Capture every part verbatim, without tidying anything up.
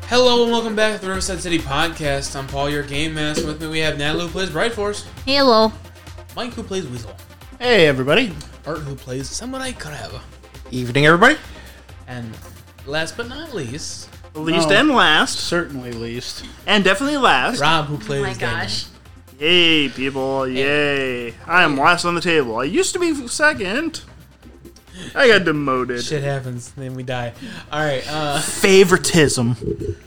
Hello and welcome back to the Riverside City Podcast. I'm Paul, your game master. With me we have Natalie, who plays Bright Force. Hello. Mike, who plays Weasel. Hey, everybody. Art, who plays Samurai Crab. Evening, everybody. And last but not least, Least No. and last, Certainly least. and definitely last. Rob, who plays Oh my Damon. gosh. Yay, people! Yay! I am last on the table. I used to be second. I got demoted. Shit happens, then we die. Alright, uh, Favoritism.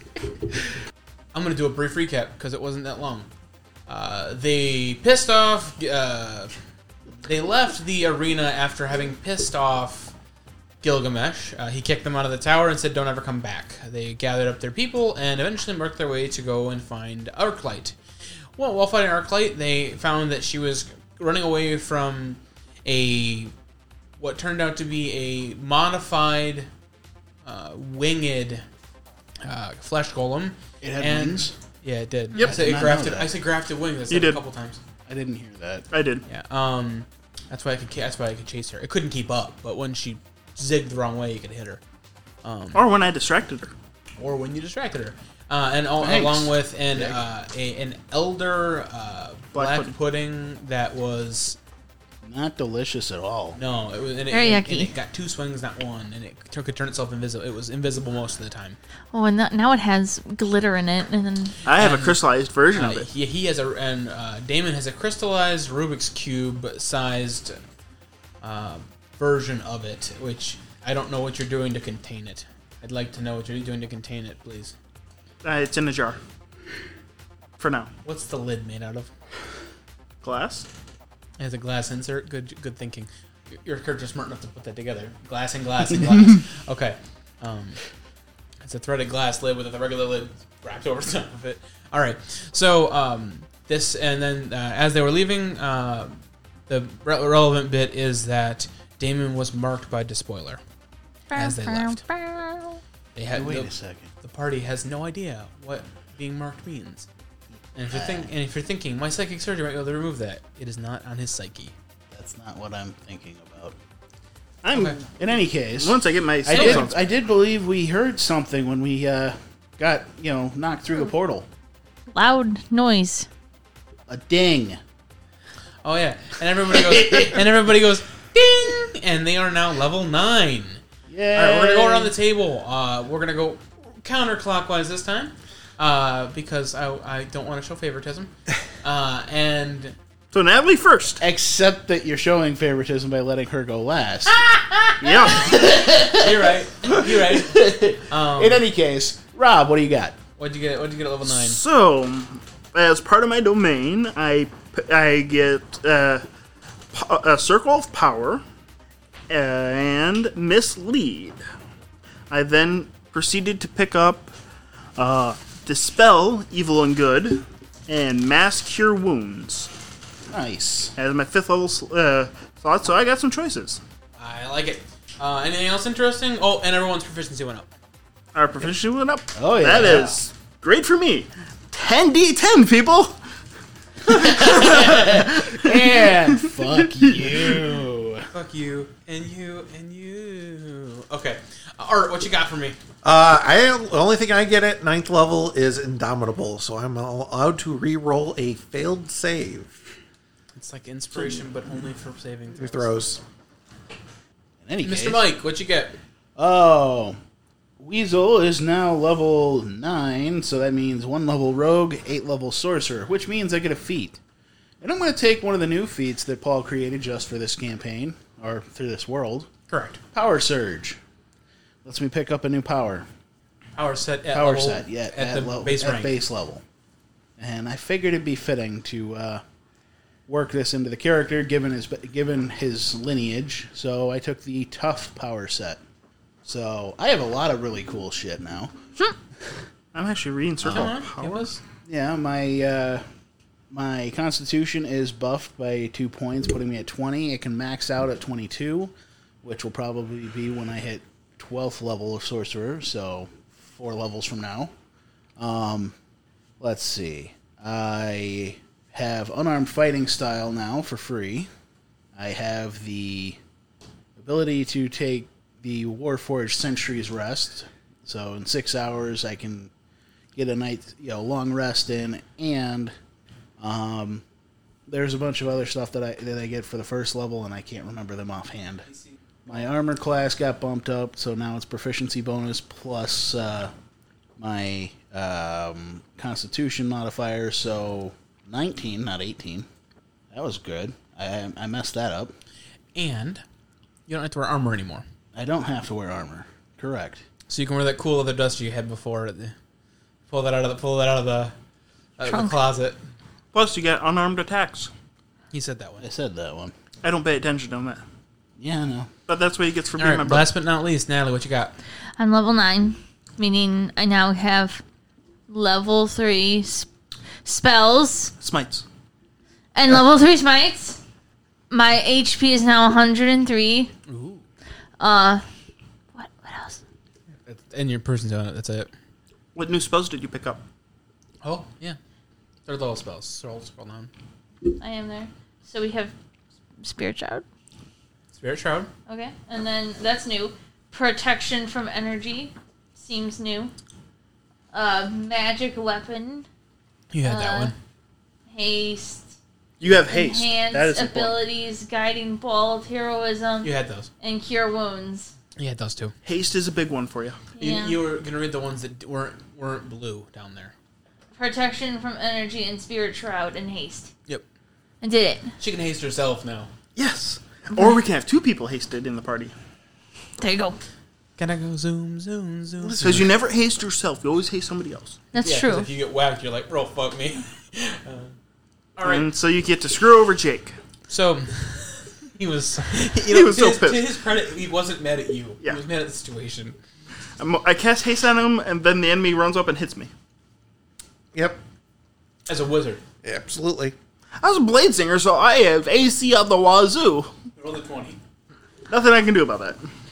I'm going to do a brief recap because it wasn't that long. Uh, they pissed off, uh, they left the arena after having pissed off Gilgamesh. Uh, he kicked them out of the tower and said, don't ever come back. They gathered up their people and eventually worked their way to go and find Arclight. Well, while fighting Arclight, they found that she was running away from a, what turned out to be a modified, uh, winged uh, flesh golem. It had And- wings? Yeah, it did. Yep. I said Did it not grafted. know that. I said grafted wings. I said You it did. a couple times. I didn't hear that. I did. Yeah. Um, that's why I could. That's why I could chase her. It couldn't keep up, but when she zigged the wrong way, you could hit her. Um, Or when I distracted her. or when you distracted her. Uh, and all, Thanks. along with an Dick. uh, a, an elder uh, black, Black pudding. pudding. that was Not delicious at all. no, it was and it, Very and yucky. it got two swings, not one, and it t- could turn itself invisible. It was invisible most of the time. Oh, and that, now it has glitter in it, and then I have And, a crystallized version Uh, of it. he, he has a and uh, Damon has a crystallized Rubik's cube sized uh, version of it, which I don't know what you're doing to contain it. I'd like to know what you're doing to contain it, please. Uh, it's in a jar. For now. What's the lid made out of? Glass. It has a glass insert. Good, good thinking. Your- Your character's smart enough to put that together. Glass and glass and glass. Okay. Um, it's a threaded glass lid with a regular lid wrapped over the top of it. All right. So um, this, and then uh, as they were leaving, uh, the re- relevant bit is that Damon was marked by Despoiler as they left. They had Wait the, a second. the party has no idea what being marked means. And if you're think, and if you're thinking my psychic surgery might be able to remove that, it is not on his psyche. That's not what I'm thinking about. I'm. Okay. In any case, Once I get my I skills did, on- I did believe we heard something when we uh, got, you know, knocked through the portal. loud noise. A ding. Oh yeah, and everybody goes, and everybody goes, ding, and they are now level nine. Yeah. All right, we're gonna go around the table. Uh, we're gonna go counterclockwise this time, uh, because I, I don't want to show favoritism. Uh, and So Natalie first. Except that you're showing favoritism by letting her go last. Yeah. you're right, you're right. Um, In any case, Rob, what do you got? what'd you get? What'd you get at level nine? So, as part of my domain, I I get uh, po- a circle of power and mislead. I then proceeded to pick up uh, dispel evil and good and mass cure wounds Nice. as my fifth level uh, slot. So I got some choices. I like it. Uh, anything else interesting? Oh, and everyone's proficiency went up. Our proficiency went up. Oh, yeah. That is great for me. ten d ten, people. And fuck you. Fuck you and you and you. Okay, uh, Art, what you got for me? Uh, I the only thing I get at ninth level is Indomitable, so I'm allowed to re-roll a failed save. It's like inspiration, but only for saving throws. Throws. In any Mister case. Mike, what you get? Oh. Weasel is now level nine, so that means one level rogue, eight level sorcerer, which means I get a feat. And I'm going to take one of the new feats that Paul created just for this campaign, or through this world. Correct. Power Surge. Lets me pick up a new power. Power set at Power level, set, yeah, at, the level, base at rank. base level. And I figured it'd be fitting to uh, work this into the character, given his given his lineage. So I took the tough power set. So I have a lot of really cool shit now. I'm actually reading circle Come on, of give power. us- Yeah, my uh, my Constitution is buffed by two points, putting me at twenty. It can max out at twenty-two, which will probably be when I hit twelfth level of Sorcerer, so four levels from now. Um, let's see. I have Unarmed Fighting Style now for free. I have the ability to take the Warforged Sentry's Rest. So in six hours, I can get a night, you know, long rest in, and um, there's a bunch of other stuff that I that I get for the first level, and I can't remember them offhand. My armor class got bumped up, so now it's proficiency bonus plus uh, my um, Constitution modifier, so nineteen, not eighteen. That was good. I I messed that up. And you don't have to wear armor anymore. I don't have to wear armor. Correct. So you can wear that cool leather duster you had before. The, pull that out of the pull that out of the, out of the Trunk. closet. Plus, you get unarmed attacks. He said that one. I said that one. I don't pay attention to that. Yeah, I know. But that's what he gets for All being right. my brother. Last but not least, Natalie, what you got? I'm level nine, meaning I now have level three sp- spells Smites. and level three smites. My H P is now one hundred three. Ooh. Uh, what what else? And your person's on it. That's it. What new spells did you pick up? Oh yeah, they're level spells. Scroll scroll down. I am there. So we have Spirit Shroud. Spirit Shroud. Okay, and then that's new. Protection from energy seems new. Uh, magic weapon. You had that Uh, one. Haste. You have haste. Enhance That is important. abilities, guiding bolt, heroism, You had those. and cure wounds. You had those too. Haste is a big one for you. Yeah. You, you were gonna read the ones that weren't weren't blue down there. Protection from energy and spirit shroud and haste. Yep. I did it. She can haste herself now. Yes. Or we can have two people hasted in the party. There you go. Can I go zoom zoom zoom? Because you never haste yourself. You always haste somebody else. That's Yeah, 'cause true. if you get whacked, you're like, bro, fuck me. uh, all right. And so you get to screw over Jake. So he was. You He was to so his, pissed. To his credit, he wasn't mad at you. Yeah. He was mad at the situation. I'm, I cast haste on him, and then the enemy runs up and hits me. Yep, As a wizard, absolutely. I was a blade singer, so I have A C on the wazoo. roll the twenty. Nothing I can do about that.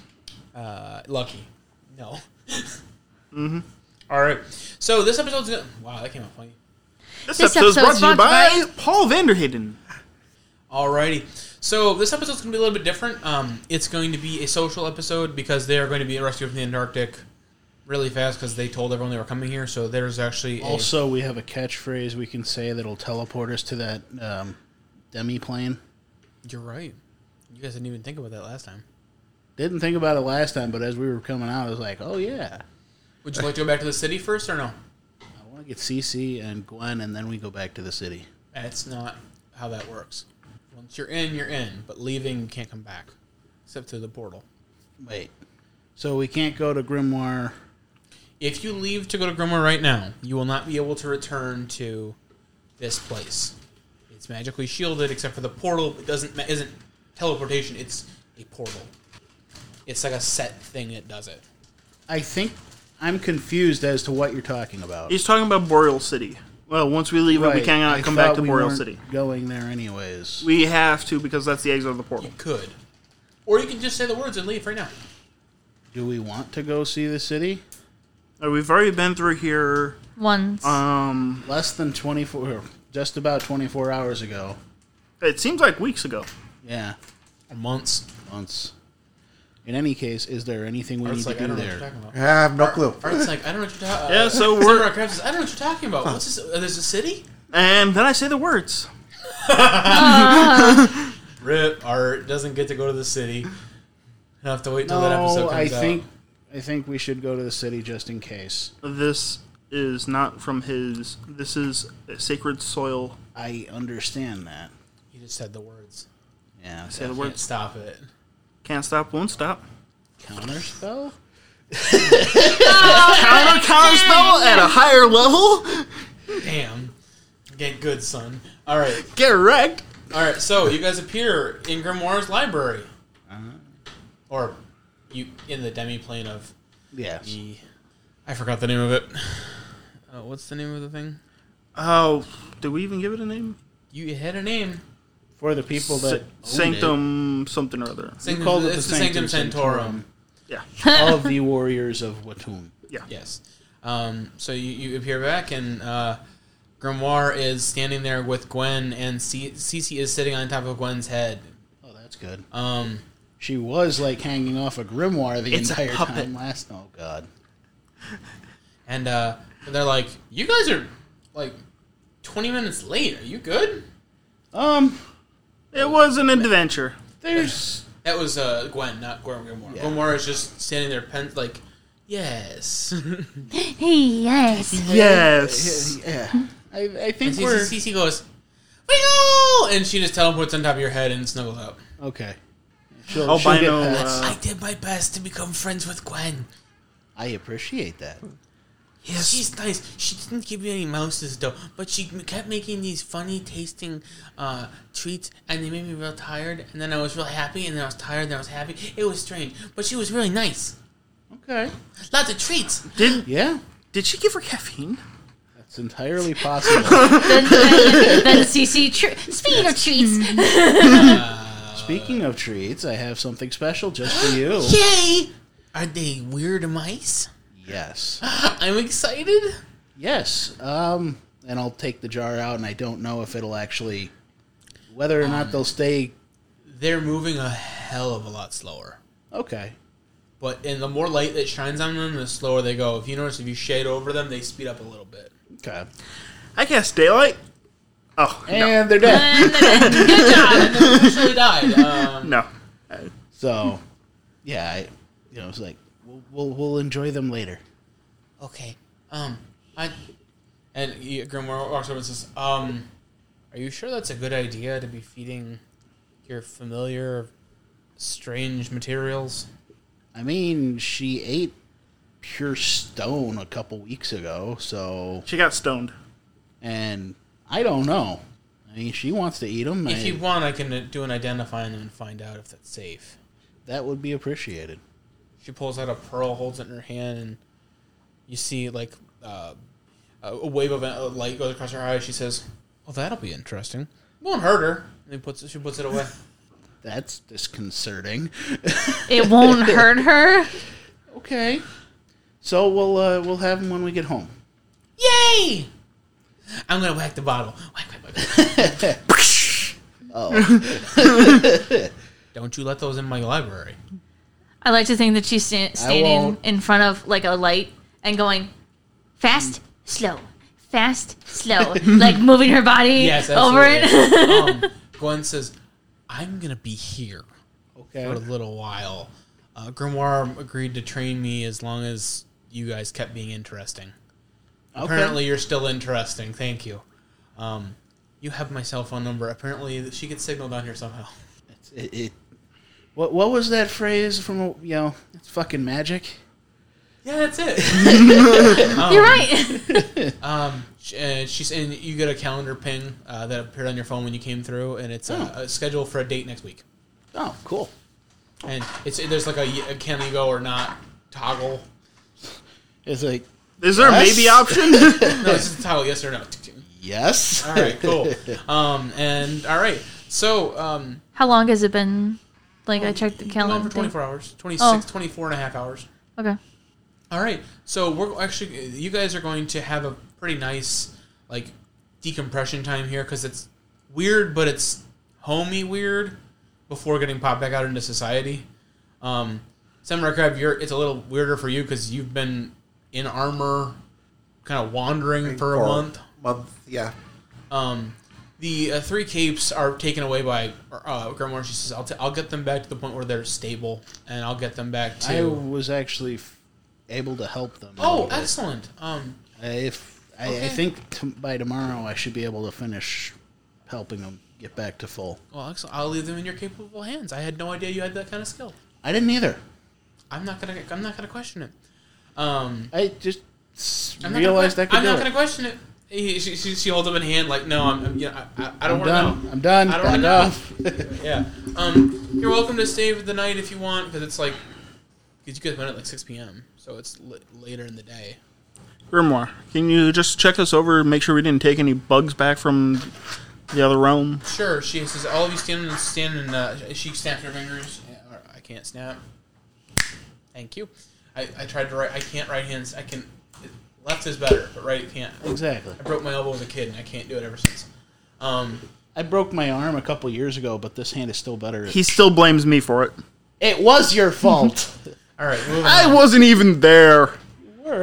Uh, lucky. No. mm-hmm. All right. So this episode's gonna. Wow, that came out funny. This, This episode is brought episode's to you by sponsored Paul Vanderhayden. Alrighty. So this episode's going to be a little bit different. Um, it's going to be a social episode because they are going to be rescued from the Antarctic really fast because they told everyone they were coming here. So there's actually a, Also, we have a catchphrase we can say that'll teleport us to that um, demi plane. You're right. You guys didn't even think about that last time. Didn't think about it last time, but as we were coming out, I was like, oh, yeah. Would you like to go back to the city first or no? I want to get Cece and Gwen, and then we go back to the city. That's not how that works. Once you're in, you're in. But leaving, you can't come back. Except to the portal. Wait. So we can't go to Grimoire. If you leave to go to Grimoire right now, you will not be able to return to this place. It's magically shielded, except for the portal. It doesn't isn't teleportation. It's a portal. It's like a set thing that does it. I think I'm confused as to what you're talking about. He's talking about Boreal City. Well, once we leave it, we Right. cannot I come back thought to we Boreal weren't City. Going there anyways. We have to because that's the exit of the You portal. could, or you can just say the words and leave right now. Do we want to go see the city? Uh, we've already been through here. Once. Um, Less than twenty-four, just about twenty-four hours ago. it seems like weeks ago. Yeah, Or months. months. In any case, is there anything we Art's need like, to I do don't know what you're there? talking about. I have no clue. Art's like, I don't know what you're talking about. Yeah, so we're- I don't know what you're talking about. What's this? Uh, there's a city? And then I say the words. Rip. Art doesn't get to go to the city. He'll have to wait till that episode No, comes I out. think I think we should go to the city just in case. This is not from his. This is sacred soil. I understand that. He just said the words. Yeah. Say the Can't words. stop it. Can't stop, won't stop. Counter spell? Counter counter spell at a higher level. Damn. Get good, son. All right. Get wrecked. All right. So you guys appear in Grimoire's library, or you in the demi-plane of Yes. the. I forgot the name of it. Uh, what's the name of the thing? Oh, did we even give it a name? You had a name. For the people Sa- that owned Sanctum something or other. Sanctum, called it the it's the Sanctum, Sanctum Sanctorum. Yeah. it, of the warriors of Watum. Yeah. Yes. Um, so you, you appear back, and uh, Grimoire is standing there with Gwen, and C- Cece is sitting on top of Gwen's head. Oh, that's good. Um, She was like hanging off a grimoire the It's a entire puppet. time last. Oh God. and uh, And they're like, you guys are like twenty minutes late. Are you good? Um, It was an adventure. there's That was uh, Gwen, not Gwen Grimoire. Yeah. Grimoire is just standing there, pen like, yes. Yes. Yes. yeah. I, I think And we're Cece goes, Wiggle! And she just teleports on top of your head and snuggles up. okay. She'll, Albino, she'll get past. uh, I did my best to become friends with Gwen. I appreciate that. Yes. She's nice. She didn't give me any mouses, though, but she kept making these funny tasting uh, treats, and they made me real tired, and then I was real happy, and then I was tired, and then I was happy. It was strange, but she was really nice. Okay. Lots of treats. Did Yeah, did she give her caffeine? that's entirely possible. then, then, then C C. Tr- Speaking of treats, Speaking of treats, I have something special just for you. Yay! Are they weird mice? Yes. I'm excited. Yes. Um, and I'll take the jar out, and I don't know if it'll actually, whether or not they'll stay. They're moving a hell of a lot slower. Okay. But and the more light that shines on them, the slower they go. If you notice, if you shade over them, they speed up a little bit. Okay. I guess daylight. Oh no, And they're dead. good job. And then eventually died. Um, no. So, yeah, I, you know, it's like we'll, we'll we'll enjoy them later. Okay. Um. I. And he, Grimoire walks over and says, "Um, are you sure that's a good idea to be feeding your familiar, strange materials?" I mean, she ate pure stone a couple weeks ago, so She got stoned. and I don't know. I mean, she wants to eat them. If I, you want, I can do an identifying them and find out if that's safe. that would be appreciated. She pulls out a pearl, holds it in her hand, and you see like uh, a wave of uh, light goes across her eyes. She says, "Well, that'll be interesting. Won't hurt her." And he puts it, she puts it away. That's disconcerting. It won't hurt her. Okay, so we'll uh, we'll have them when we get home. Yay! I'm gonna whack the bottle. Whack, whack, whack. Oh, Don't you let those in my library. I like to think that she's sta- standing won't. in front of like a light and going fast, slow, fast, slow, like moving her body Yes, over absolutely. it. um, Gwen says, "I'm gonna be here okay. for a little while." Uh, Grimoire agreed to train me as long as you guys kept being interesting. Okay. Apparently, you're still interesting. Thank you. Um, you have my cell phone number. Apparently, she gets signal down here somehow. It's, it, it, what what was that phrase from? You know, it's fucking magic. Yeah, that's it. um, You're right. Um, sh- uh, she's and you get a calendar ping uh, that appeared on your phone when you came through, and it's uh, Oh. a schedule for a date next week. Oh, cool. And it's there's like a, y- a can you go or not toggle. It's like Is there Yes. a maybe option? No, it's just a toggle, yes or no. yes. All right, cool. Um, and all right, so um, How long has it been? Like I checked the going calendar. on for thing. twenty-four hours, twenty-six, Oh. twenty-four and a half hours. Okay. All right, so we're actually you guys are going to have a pretty nice like decompression time here because it's weird, but it's homey weird before getting popped back out into society. Um, Samurai Crab, you're it's a little weirder for you because you've been in armor, kind of wandering for a month. Month, yeah. Um, the uh, three capes are taken away by uh, Grimoire. She says, "I'll t- I'll get them back to the point where they're stable, and I'll get them back to." I was actually f- able to help them. a oh, little bit. excellent. Um, If I, Okay. I think t- by tomorrow I should be able to finish helping them get back to full. well, excellent. I'll leave them in your capable hands. I had no idea you had that kind of skill. I didn't either. I'm not gonna. I'm not gonna question it. Um, I just s- I'm not realized gonna, I could I'm do not it. gonna question it. He, she, she, she holds up in hand like, no, I'm. I'm you know, I, I, I don't I'm want to done. know. I'm done. I don't Back wanna know. off. Yeah. Um, you're welcome to stay for the night if you want, because it's like, because you guys went at like six p.m., so it's li- later in the day. Grimoire, can you just check us over and make sure we didn't take any bugs back from the other realm? Sure. She says, all of you stand and stand and uh, she snaps her fingers. Yeah, or I can't snap. Thank you. I, I tried to write. I can't right hands. I can. Left is better, but right can't. Exactly. I broke my elbow as a kid, and I can't do it ever since. Um, I broke my arm a couple years ago, but this hand is still better. He still blames me for it. It was your fault. all right, moving I on. wasn't even there. Were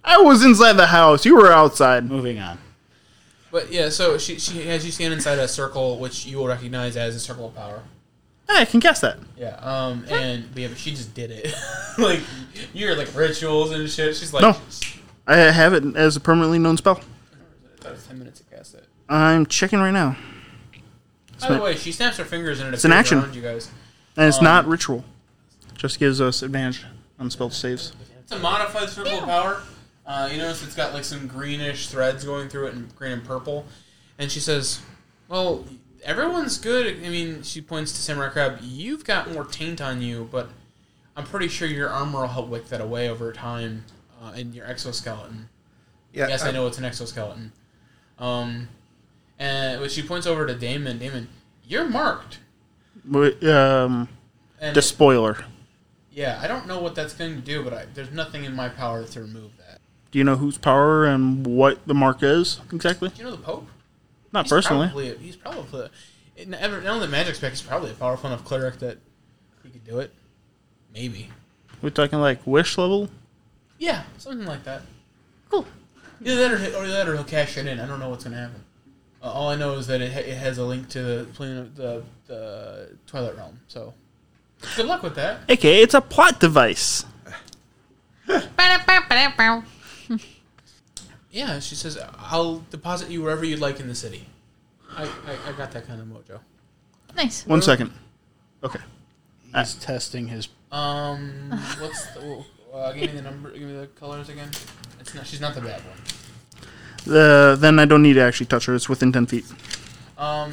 I was inside the house. You were outside. Moving on. But yeah, so she she has you stand inside a circle, which you will recognize as a circle of power. Hey, I can guess that. Yeah. Um. And but yeah, but she just did it. Like you're like rituals and shit. She's like. No. I have it as a permanently known spell. I thought it was ten minutes to cast it. I'm checking right now. By the way, she snaps her fingers and it It's an appears action. around you guys. And it's Um, not ritual. Just gives us advantage on spell saves. It's a modified circle of power. Uh, you notice it's got like some greenish threads going through it, in green and purple. And she says, "Well, everyone's good." I mean, she points to Samurai Crab. You've got more taint on you, but I'm pretty sure your armor will help wick that away over time. Uh, in your exoskeleton. Yeah, Yes, I know it's an exoskeleton. Um, and but she points over to Damon. Damon, you're marked. But, um, And the spoiler. yeah, I don't know what that's going to do, but I, there's nothing in my power to remove that. Do you know whose power and what the mark is exactly? Do you know the Pope? Not He's personally. Probably, he's probably it, never, now the magic spec is probably a powerful enough cleric that he could do it. Maybe. We're talking like wish level. Yeah, something like that. Cool. Either that or, he- or that or he'll cash it in. I don't know what's going to happen. Uh, all I know is that it, ha- it has a link to the plane of the, the Twilight Realm. So good luck with that. Okay, it's a plot device. Ba-da-ba-ba-da-bow. Yeah, she says, I'll deposit you wherever you'd like in the city. I, I, I got that kind of mojo. Nice. One second. Okay. He's testing his. Um, what's the, uh, give me the number, give me the colors again. It's not, she's not the bad one. The then I don't need to actually touch her. It's within ten feet. Um,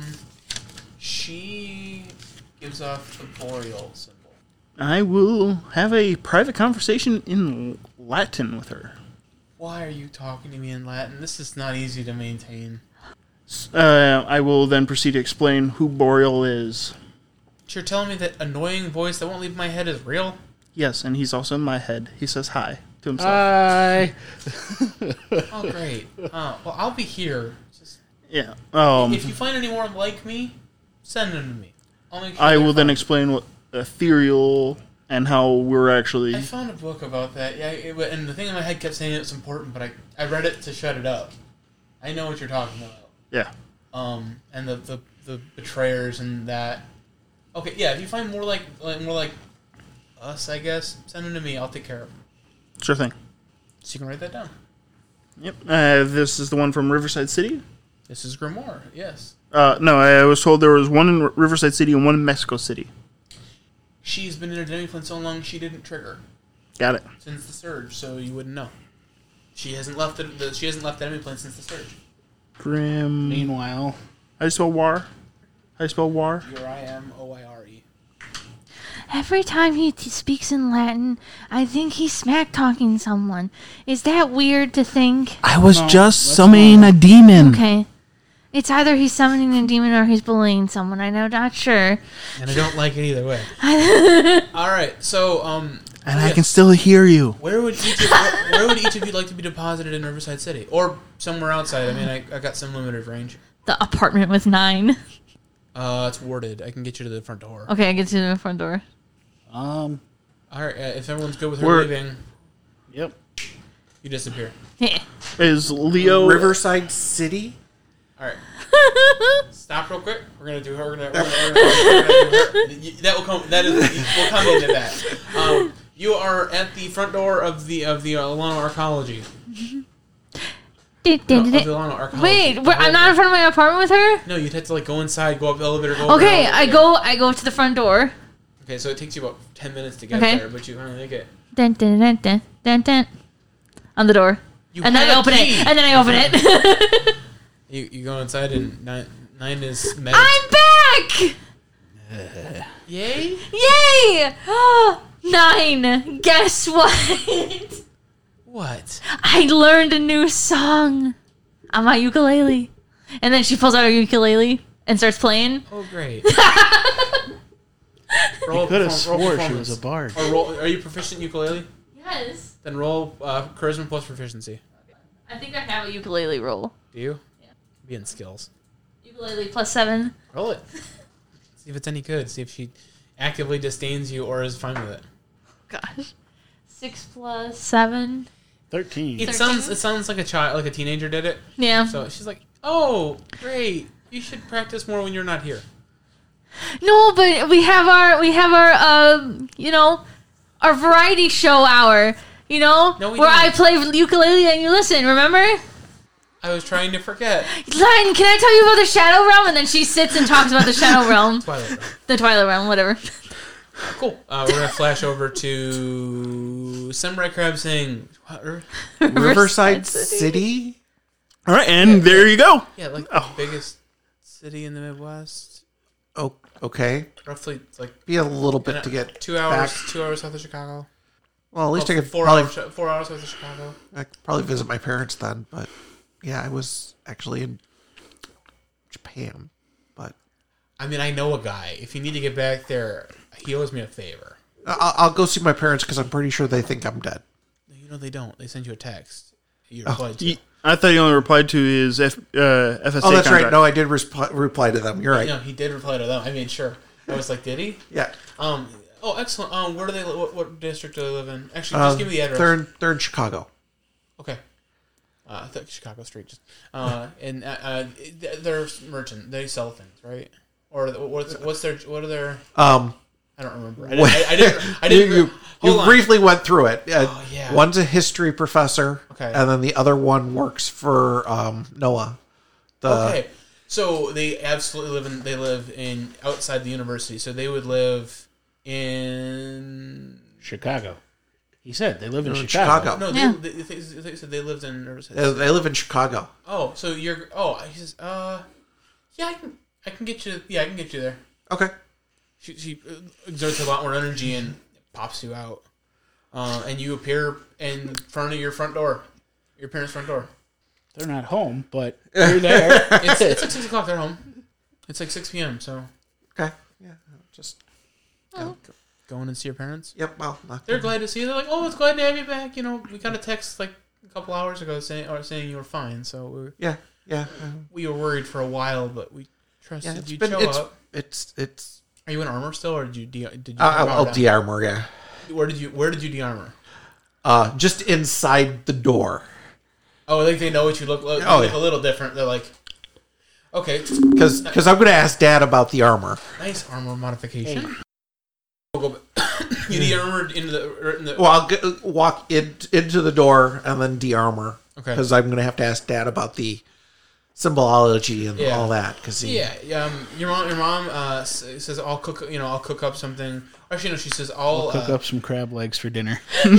she gives off the boreal symbol. I will have a private conversation in Latin with her. Why are you talking to me in Latin? This is not easy to maintain. Uh, I will then proceed to explain who Boreal is. You're telling me that annoying voice that won't leave my head is real? Yes, and he's also in my head. He says hi to himself. Hi. Oh, great. Uh, well, I'll be here. Just, yeah. Um, if you find any more like me, send them to me. I'll make sure I they're will then fine. explain what ethereal and how we're actually. I found a book about that. Yeah, it, and the thing in my head kept saying it was important, but I, I read it to shut it up. I know what you're talking about. Yeah. Um, and the, the, the betrayers and that. Okay, yeah. If you find more like, like more like us, I guess, send them to me. I'll take care of them. Sure thing. So you can write that down. Yep. Uh, this is the one from Riverside City. This is Grimoire. Yes. Uh, no, I was told there was one in R- Riverside City and one in Mexico City. She's been in her Demiflin so long she didn't trigger Got it. since the surge, so you wouldn't know. She hasn't left the, the she hasn't left the Demiflin since the surge. Grim. Meanwhile, How do you spell war? How do you spell war? Your I M O I R E. Every time he t- speaks in Latin, I think he's smack talking someone. Is that weird to think? I was No, just that's summoning not. a demon. Okay. It's either he's summoning a demon or he's bullying someone. I know, not sure. And I don't like it either way. All right, so um, And yeah, I can still hear you. Where would each of, where, where would each of you like to be deposited in Riverside City, or somewhere outside? I mean, I, I got some limited range. The apartment with nine. Uh, it's warded. I can get you to the front door. Okay, I get to the front door. um, All right, uh, if everyone's good with her We're- leaving, yep. you disappear. Yeah. Is Leo Riverside City? All right. Stop real quick. We're gonna do her. We're gonna, we're gonna, we're gonna do her. Y- That will come. That is. We'll come into that. Um, you are at the front door of the of the uh, Alano Arcology. Did- No, did- of did- the Alano Arcology. Wait, The wait, I'm not in front of my apartment with her? No, you'd have to like go inside, go up the elevator, go. Up Okay, the I go I go to the front door. Okay, so it takes you about ten minutes to get Okay. there, but you finally make it. Dun, dun, dun, dun, dun, dun. On the door. You And then I have a open key. it. And then I open it. You you go inside and nine nine is med. I'm back! Yay! Yay! Nine. Guess what? What? I learned a new song on my ukulele. And then she pulls out her ukulele and starts playing. Oh great. roll Could have perform- roll swore she performance. was a bard. Or roll. Are you proficient in ukulele? Yes. Then roll uh, charisma plus proficiency. I think I have a ukulele roll. Do you? Yeah. Be in skills. Ukulele plus seven. Roll it. See if it's any good. See if she actively disdains you or is fine with it. Gosh. Six plus seven. Thirteen. It sounds it sounds like a child, like a teenager did it. Yeah. So she's like, "Oh, great! You should practice more when you're not here." No, but we have our we have our um you know our variety show hour. You know No, we where I don't. play ukulele and you listen. Remember? I was trying to forget. Len, can I tell you about the Shadow Realm? And then she sits and talks about the Shadow Realm, Twilight Realm. the Twilight Realm, whatever. Cool. Uh, we're gonna flash over to Samurai Crab saying, what, er- Riverside City? All right, and there you go. "Yeah, like the biggest city in the Midwest. Oh, okay. Roughly, it's like Be a little bit an- to get two hours, back. two hours south of Chicago. Well, at least Oh, I could four probably, hours, four hours south of Chicago. I could probably visit my parents then. But yeah, I was actually in Japan. But I mean, I know a guy. If you need to get back there, he owes me a favor. I'll, I'll go see my parents because I'm pretty sure they think I'm dead. You know they don't. They send you a text. You Oh, replied to. Ye- I thought he only replied to his F, uh, F S A Oh, that's contract. right. No, I did resp- reply to them. You're right. No, he did reply to them. I mean, sure. I was like, did he? Yeah. Um. Oh, excellent. Um. Where do they? li- What, what district do they live in? Actually, just Um, give me the address. they're, in, they're in Chicago. Okay. Uh, I thought Chicago Street. Just. Uh. And uh, uh, they're merchant. They sell things, right? Or what's what's their what are their? Um, I don't remember. I didn't. I, I didn't. I didn't you you, hold you on. briefly went through it. Uh, Oh, yeah. One's a history professor, Okay. and then the other one works for um, Noah. The, Okay, so they absolutely live in. They live in outside the university, so they would live in. Chicago. He said they live in in Chicago. Chicago. No, they, Yeah. they, they, they said they lived in. Riverside. They, they live in Chicago. Oh, so you're. Oh, he says. Uh, yeah, I can. I can get you. Yeah, I can get you there. Okay. She, she exerts a lot more energy and pops you out, uh, and you appear in front of your front door, your parents' front door. They're not home, but they're there. It's, it's like six o'clock. They're home. It's like six p.m. So Okay. Yeah. Just. Oh. go in and see your parents. Yep. Well, not They're glad to see you. They're like, "Oh, it's glad to have you back." You know, we got a text like a couple hours ago saying or saying you were fine. So we were, Yeah. Yeah. um, we were worried for a while, but we trusted Yeah. It's you'd been. show It's. up. It's. It's. Are you in armor still, or did you de- did you? Uh, I'll, power I'll down? de-armor. Yeah. Where did you Where did you de-armor? Uh, just inside the door. Oh, I think they know what you look like. Oh, You look yeah. a little different. They're like, okay, Because because I'm going to ask Dad about the armor. nice armor modification. We'll go back. You de-armored into the, or in the Well, I'll get, walk in, into the door and then de-armor. Okay. Because I'm going to have to ask Dad about the symbology and Yeah. all that. Cause he, yeah. Um, your mom, your mom uh, s- says, "I'll cook. You know, I'll cook up something." Actually, no. She says, "I'll." Cook uh, up some crab legs for dinner. she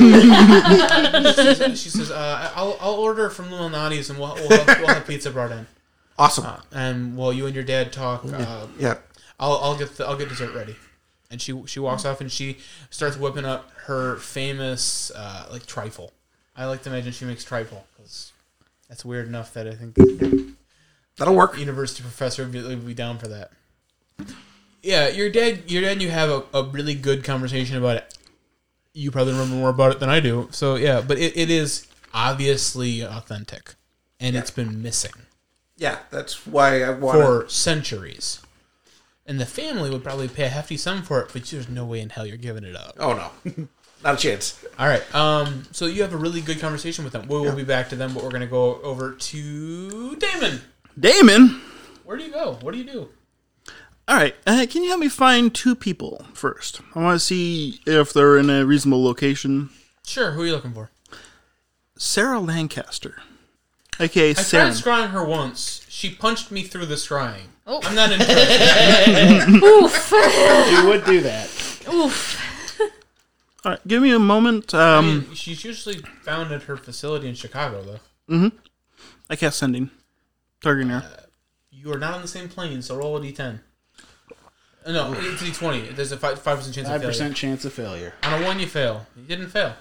says, she says uh, "I'll I'll order from Little Nani's and we'll we'll have, we'll have pizza brought in." Awesome. Uh, and while you and your dad talk, uh, yeah. I'll I'll get the, I'll get dessert ready. And she she walks off and she starts whipping up her famous uh, like trifle. I like to imagine she makes trifle because that's weird enough that I think That'll work. university professor would be, would be down for that. Yeah, your dad your dad and you have a, a really good conversation about it. You probably remember more about it than I do. So yeah, but it, it is obviously authentic, and it's been missing Yeah, that's why I want for centuries. And the family would probably pay a hefty sum for it, but there's no way in hell you're giving it up. Oh, no. Not a chance. All right. Um. So you have a really good conversation with them. We will Yeah. be back to them, but we're going to go over to Damon. Damon. Where do you go? What do you do? All right. Uh, can you help me find two people first? I want to see if they're in a reasonable location. Sure. Who are you looking for? Sarah Lancaster. Okay, I Sarah. tried scrying her once. She punched me through the scrying. Oh. I'm not interested. Oof. You would do that. Oof. All right, give me a moment. I Um, mean, she's usually found at her facility in Chicago, though. I cast sending. Targeting her. You are not on the same plane, so roll a d ten. Uh, No, it's a d twenty. There's a five percent chance of Five failure. percent chance of failure. On a one, you fail. You didn't fail.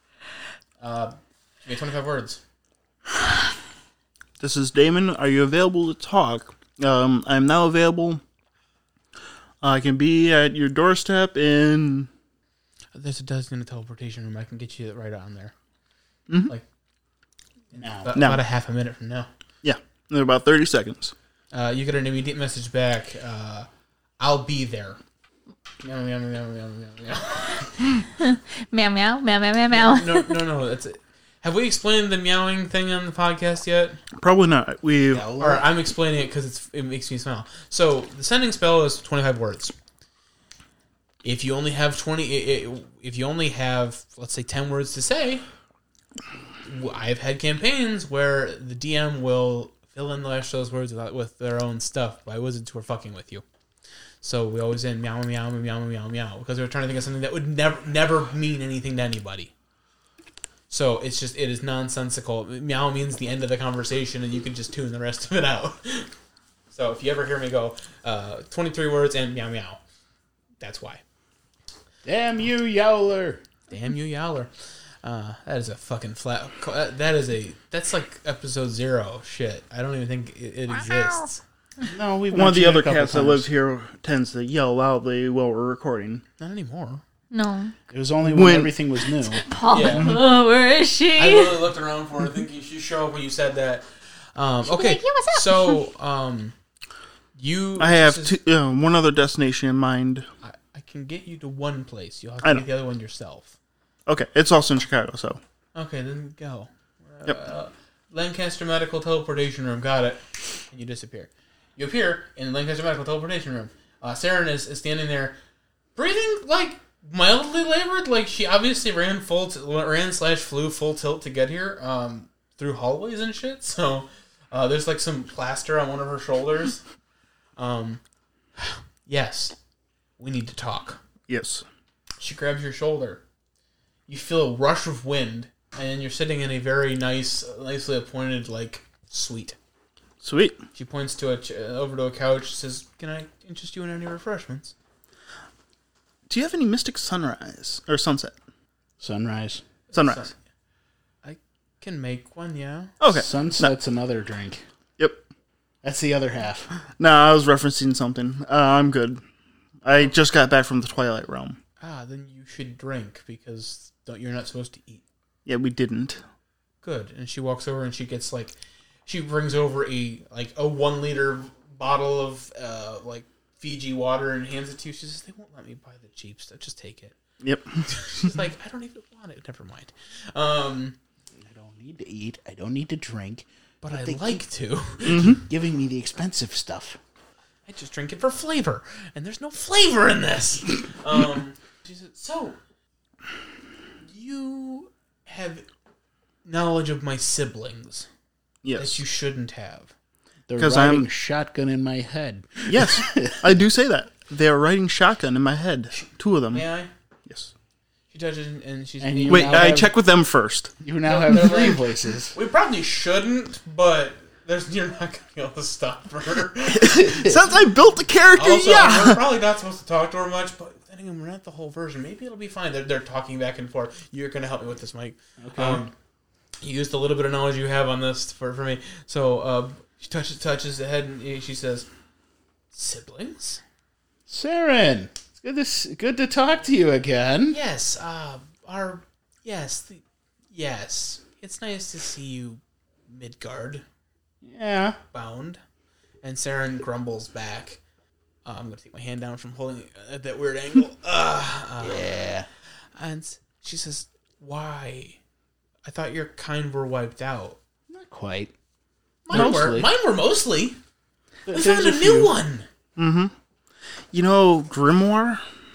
Uh, you get twenty-five words. This is Damon. Are you available to talk? Um, I'm now available. I can be at your doorstep in. There's a designated teleportation room. I can get you right on there. Like Now, about, No. about a half a minute from now. Yeah, in about thirty seconds. Uh, you get an immediate message back. Uh, I'll be there. Meow, meow, meow, meow, meow, meow. Meow meow meow meow meow meow. No, no, no. That's it. Have we explained the meowing thing on the podcast yet? Probably not. We Or I'm explaining it because it's it makes me smile. So the sending spell is twenty-five words. If you only have twenty, if you only have let's say ten words to say, I've had campaigns where the D M will fill in the rest of those words with, with their own stuff by wizards who are fucking with you. So we always end meow meow meow meow meow meow because we were trying to think of something that would never never mean anything to anybody. So it's just, it is nonsensical. Meow means the end of the conversation, and you can just tune the rest of it out. So if you ever hear me go, uh, twenty-three words and meow meow, that's why. Damn you, Yowler. Damn you, Yowler. Uh, that is a fucking flat, that is a, that's like episode zero shit. I don't even think it, it exists. No, we've one of the mentioned it other a couple cats that times. lives here tends to yell loudly while we're recording. Not anymore. No. It was only when, When- everything was new. Paul, Yeah. oh, where is she? I literally looked around for her thinking you show up when you said that. Um, okay, like, "Yeah, what's up?" so, um, you... I have this is- two, uh, one other destination in mind. I, I can get you to one place. You'll have I to know. get the other one yourself. Okay, it's also in Chicago, so. Okay, then go. Yep. Uh, Lancaster Medical Teleportation Room. Got it. And you disappear. You appear in the Lancaster Medical Teleportation Room. Uh, Saren is, is standing there, breathing like mildly labored. Like she obviously ran full, t- ran slash flew full tilt to get here, um, through hallways and shit. So uh, there's like some plaster on one of her shoulders. Um, yes, we need to talk. Yes. She grabs your shoulder. You feel a rush of wind, and you're sitting in a very nice, nicely appointed, like, suite. Sweet. She points to a ch- over to a couch, says, "Can I interest you in any refreshments?" Do you have any Mystic Sunrise? Or Sunset? Sunrise. Sunrise. I can make one, yeah. Okay. Sunset's another drink. Yep. That's the other half. No, I was referencing something. Uh, I'm good. I just got back from the Twilight Realm. Ah, then you should drink, because don't, you're not supposed to eat. Yeah, we didn't. Good. And she walks over and she gets, like, she brings over a, like, a one liter bottle of, uh, like, Fiji water and hands it to you. She says, "They won't let me buy the cheap stuff. Just take it." Yep. She's like, "I don't even want it." Never mind. Um, I don't need to eat. I don't need to drink. but I they like to. Giving me the expensive stuff. I just drink it for flavor, and there's no flavor in this. um, she said, "So, you have knowledge of my siblings Yes. that you shouldn't have." They're 'Cause riding I'm- shotgun in my head. Yes. I do say that. They are riding shotgun in my head. Two of them. May I? Yes. She touches and- and she's. And you- Wait, now I have- check with them first. You now No, have they're three like- voices. We probably shouldn't, but there's you're not gonna be able to stop her. Since I built the character, Also, yeah. we're probably not supposed to talk to her much, but then again, we're not the whole version. Maybe it'll be fine. They're, they're talking back and forth. You're going to help me with this, Mike. Okay. Um, you used a little bit of knowledge you have on this for, for me. So uh, she touches touches the head and she says, "Siblings? Saren, it's good to s- good to talk to you again. Yes. Uh, our yes, the, yes. It's nice to see you, Midgard Yeah. bound." And Saren grumbles back. Uh, I'm going to take my hand down from holding it at that weird angle. Uh, uh, Yeah. And she says, "Why? I thought your kind were wiped out." Not quite. Mine were. Mostly. Mine were mostly. We There's found a a new few. one. You know, Grimoire?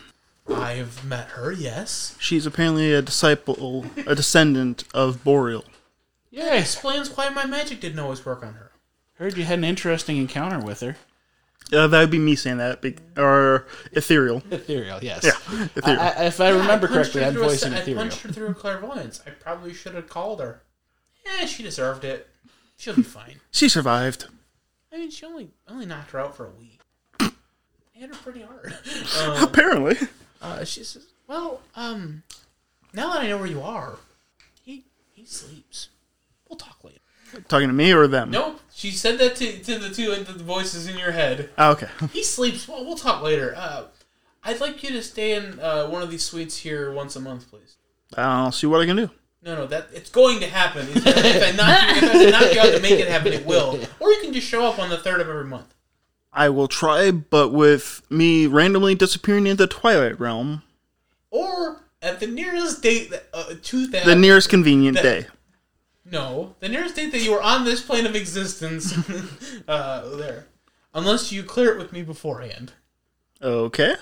I've met her, yes. She's apparently a disciple, a descendant of Boreal. That explains why my magic didn't always work on her. Heard you had an interesting encounter with her. Uh, that would be me saying that. be- Or Ethereal. Ethereal, yes. Yeah, Ethereal. I, I, if I remember I punched correctly, her I'm through a voicing se- I Ethereal. punched her through a clairvoyance. I probably should have called her. Eh, she deserved it. She'll be fine. She survived. I mean, she only only knocked her out for a week. I hit her pretty hard. Um, Apparently. Uh, she says, "Well, um, now that I know where you are, he he sleeps. We'll talk later." Talking to me or them? Nope, she said that to to the two the voices in your head. Oh, okay. He sleeps. Well, we'll talk later. Uh, I'd like you to stay in uh, one of these suites here once a month, please. I'll see what I can do. No, no, that it's going to happen. If I knock you, if I knock you out to make it happen, it will. Or you can just show up on the third of every month. I will try, but with me randomly disappearing into the Twilight Realm, Or at the nearest date that, uh, to that. the nearest convenient that- day. No, the nearest date that you were on this plane of existence, uh, there. Unless you clear it with me beforehand. Okay.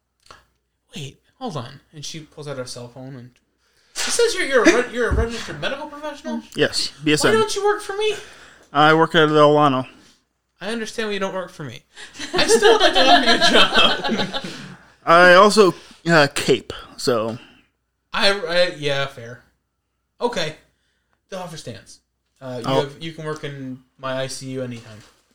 Wait, hold on. And she pulls out her cell phone and... It says you're, you're, a, re- you're a registered medical professional? Yes, B S Why N. don't you work for me? I work at Delano. I understand why you don't work for me. I still would like to offer you a job. I also uh, cape, so... I, I yeah, fair. Okay, the offer stands. Uh, you Oh. have, you can work in my I C U anytime,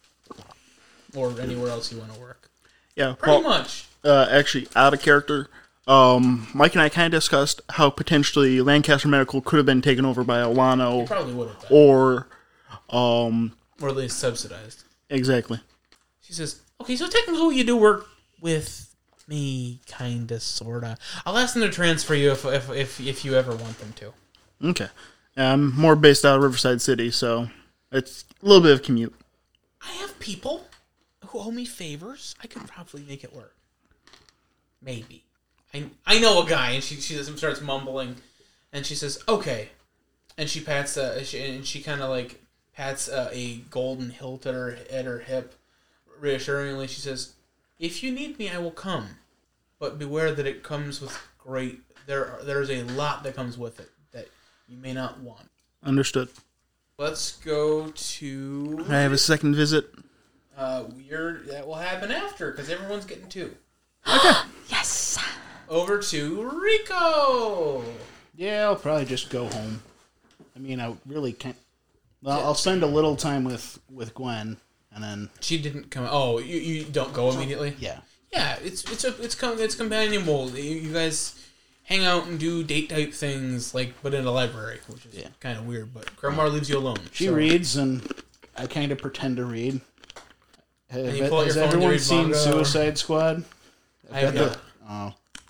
or anywhere else you want to work. Yeah, Pretty well, much. uh, actually, out of character, um, Mike and I kind of discussed how potentially Lancaster Medical could have been taken over by You Alano, probably would have done, or... um, or at least subsidized. exactly. She says, "Okay, so technically you do work with me, kinda, sorta. I'll ask them to transfer you if if if, if you ever want them to." Okay. I'm more based out of Riverside City, so it's a little bit of commute. I have people who owe me favors. I could probably make it work. Maybe. I I know a guy, and she she starts mumbling, and she says, "Okay," and she pats uh, she, and she kind of like pats uh, a golden hilt at her at her hip, reassuringly. She says, "If you need me, I will come, but beware that it comes with great. There are, there's a lot that comes with it that you may not want." Understood. Let's go to. I have a second visit. Uh, weird. That will happen after because everyone's getting two. Yes. Over to Rico. Yeah, I'll probably just go home. I mean, I really can't. Well, I'll spend a little time with, with Gwen, and then She didn't come. Oh, you, you don't go immediately. yeah. Yeah, it's it's a it's com- it's companionable. You, you guys hang out and do date type things, like but in a library, which is Yeah. kind of weird. But Grandma leaves you alone. She so- reads, and I kind of pretend to read. Have, you pull out has your phone to everyone read seen manga, or- Suicide Squad? I have bet not. the- Oh.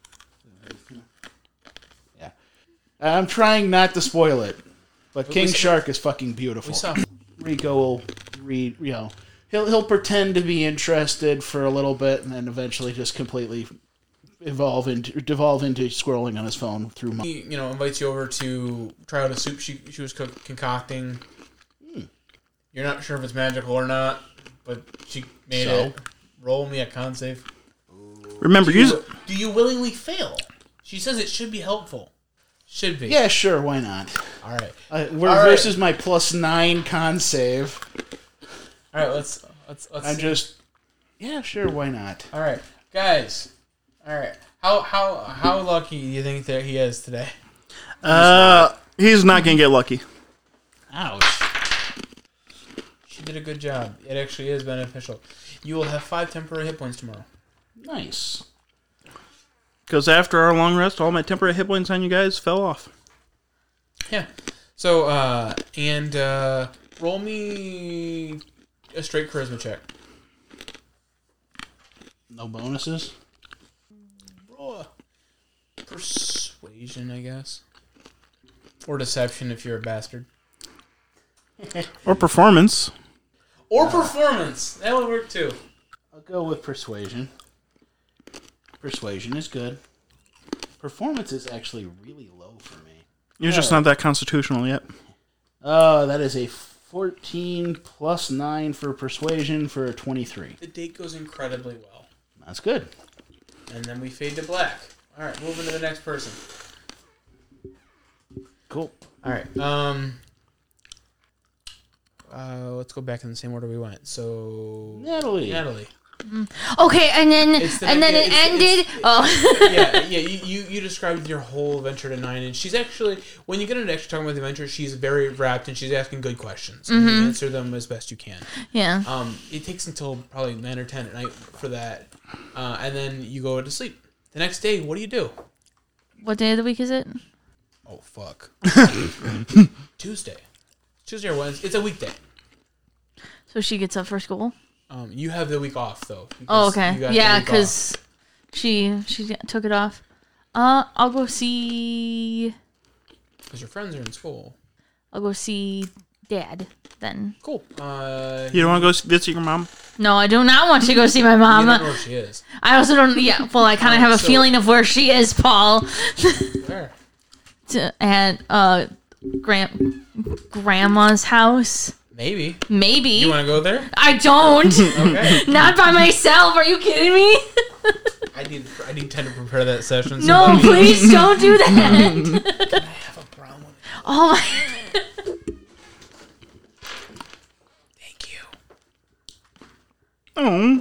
Yeah. I'm trying not to spoil it, but King we- Shark is fucking beautiful. We saw. Rico will read, you know, he'll he'll pretend to be interested for a little bit, and then eventually just completely evolve into devolve into scrolling on his phone through. Mo- He, you know, invites you over to try out a soup she she was cook, concocting. Hmm. You're not sure if it's magical or not, but she made So? it. Roll me a con save. Remember, Do use you, do you willingly fail? She says it should be helpful. Should be. yeah, sure, why not? All right. Uh, we're All right. versus my plus nine con save. All right. Let's let's let's. I'm just, yeah, sure, why not? All right, guys. All right. How how how lucky do you think that he is today? Uh, he's not gonna get lucky. Ouch. She did a good job. It actually is beneficial. You will have five temporary hit points tomorrow. Nice. Because after our long rest, all my temporary hit points on you guys fell off. Yeah. So uh and uh roll me a straight charisma check. No bonuses? Roll a persuasion, I guess, or deception if you're a bastard, Or performance. or performance. That would work too. I'll go with persuasion. Persuasion is good. Performance is actually really low for me. You're just not that constitutional yet. Oh, that is a fourteen plus nine for persuasion for a twenty-three. The date goes incredibly well. That's good. And then we fade to black. All right, moving to the next person. Cool. All right. Um. Uh, let's go back in the same order we went. So Natalie. Natalie. Okay, and then It's the- and then yeah, it it's- ended. it's- oh. yeah, yeah. You, you you described your whole adventure to Nine, and she's actually when you get into actually talking about the adventure, she's very wrapped and she's asking good questions. And you answer them as best you can. Yeah. Um, it takes until probably nine or ten at night for that, uh, and then you go to sleep. The next day, what do you do? What day of the week is it? Oh fuck. Tuesday, Tuesday or Wednesday. It's a weekday. So she gets up for school. Um, you have the week off though. Oh, because okay. you got Yeah, the week off. because she she took it off. Uh, I'll go see. Because your friends are in school. I'll go see Dad then. Cool. Uh, You don't want to go visit your mom? No, I do not want to go see my you mom. don't know where she is. I also don't. Yeah, well, I kind of have a So- feeling of where she is, Paul. Where? To- and uh, Grand grandma's house. Maybe. Maybe. You want to go there? I don't. Okay. Not by myself. Are you kidding me? I need I need time to prepare that session. so No, let me- please don't do that. I have a problem with it. Oh my. Thank you. Oh.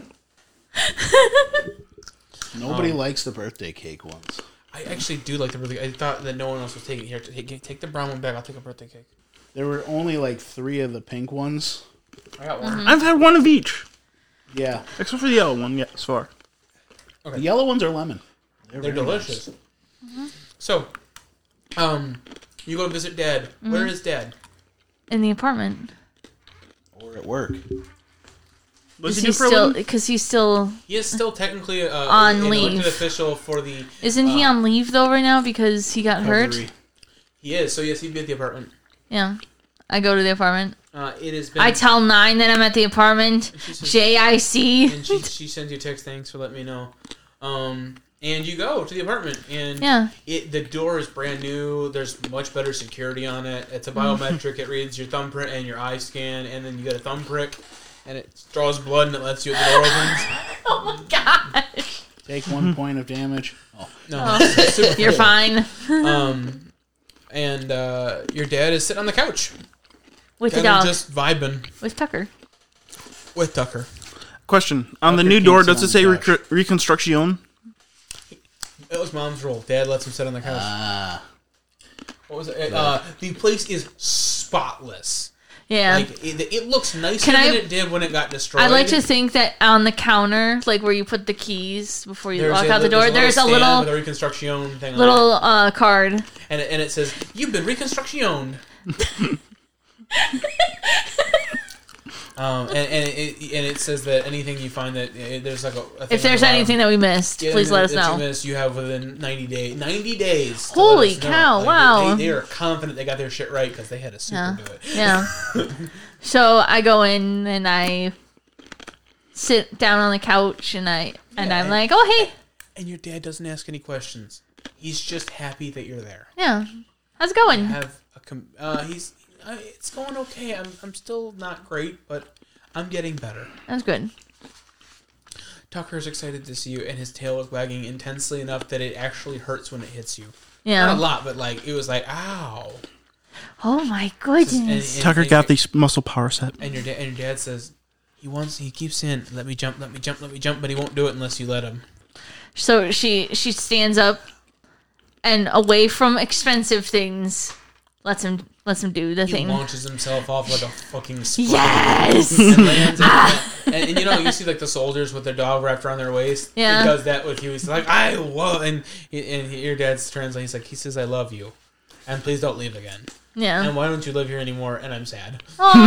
Nobody Um, likes the birthday cake ones. I actually do like the birthday. I thought that no one else was taking it. Here. Take, take the brown one back. I'll take a birthday cake. There were only like three of the pink ones. I got one. I've had one of each. Yeah. Except for the yellow one, yeah, so far. The yellow ones are lemon. They're very delicious. Mm-hmm. So, um, you go visit Dad. Mm-hmm. Where is Dad? In the apartment. nice. Or at work. What's Is he he do for a still? living? Because he's still. He is still technically uh, On an elected leave. official for the. Isn't he Uh, on leave though right now because he got hurt? Recovery. He is. So yes, he'd be at the apartment. Yeah. I go to the apartment. Uh, it has been. I tell Nine that I'm at the apartment. she says- J I C. and she she sends you a text. Thanks for letting me know. Um, and you go to the apartment, and Yeah. it the door is brand new. There's much better security on it. It's a biometric. It reads your thumbprint and your eye scan, and then you get a thumb prick, and it draws blood and it lets you. The door opens. Oh my gosh. Take one point of damage. Oh. No, it's super You're cool. fine. Um, and uh, your dad is sitting on the couch, With the kind of dog. just vibing With Tucker. with Tucker. Question. On the Tucker new can't door, sit does on it say the couch. recr- Reconstruction? It was mom's rule. Dad lets him sit on the couch. Ah. What was it? Uh, the place is spotless. Yeah. Like it, it looks nicer Can than I- it did when it got destroyed. I like to think that on the counter, like where you put the keys before you There's walk a- out the door, there's a stand little with a reconstruction thing on little uh, card. it. and it, and it says you've been reconstructioned. um, and and it, and it says that anything you find that uh, there's like a, a thing If at there's the bottom. anything that we missed, Yeah, please anything let us that know. You, miss, you have within ninety days. ninety days. to Holy let us know. cow, Like, wow. They, they are confident they got their shit right because they had a super Yeah. do it. Yeah. So I go in and I sit down on the couch and I and Yeah, I'm and- like, oh hey, And your dad doesn't ask any questions. He's just happy that you're there. yeah, how's it going? Have a com- uh, he's uh, it's going okay. I'm I'm still not great, but I'm getting better. That's good. Tucker's excited to see you, and his tail is wagging intensely enough that it actually hurts when it hits you. Not a Yeah. lot, but like it was like ow. Oh my And- goodness. and- Tucker and- got the muscle power set. And your dad and your dad says he wants. He keeps saying, "Let me jump, let me jump, let me jump," but he won't do it unless you let him. So she she stands up and away from expensive things, lets him lets him do the He thing. launches himself off like a fucking squirrel. Yes. And lands in, and, and you know you see like the soldiers with their dog wrapped around their waist. Yeah. He does that with you. He's like, I love, and he- and he- your dad's translating. He's like, he says, I love you, and please don't leave again. Yeah. And why don't you live here anymore? And I'm sad.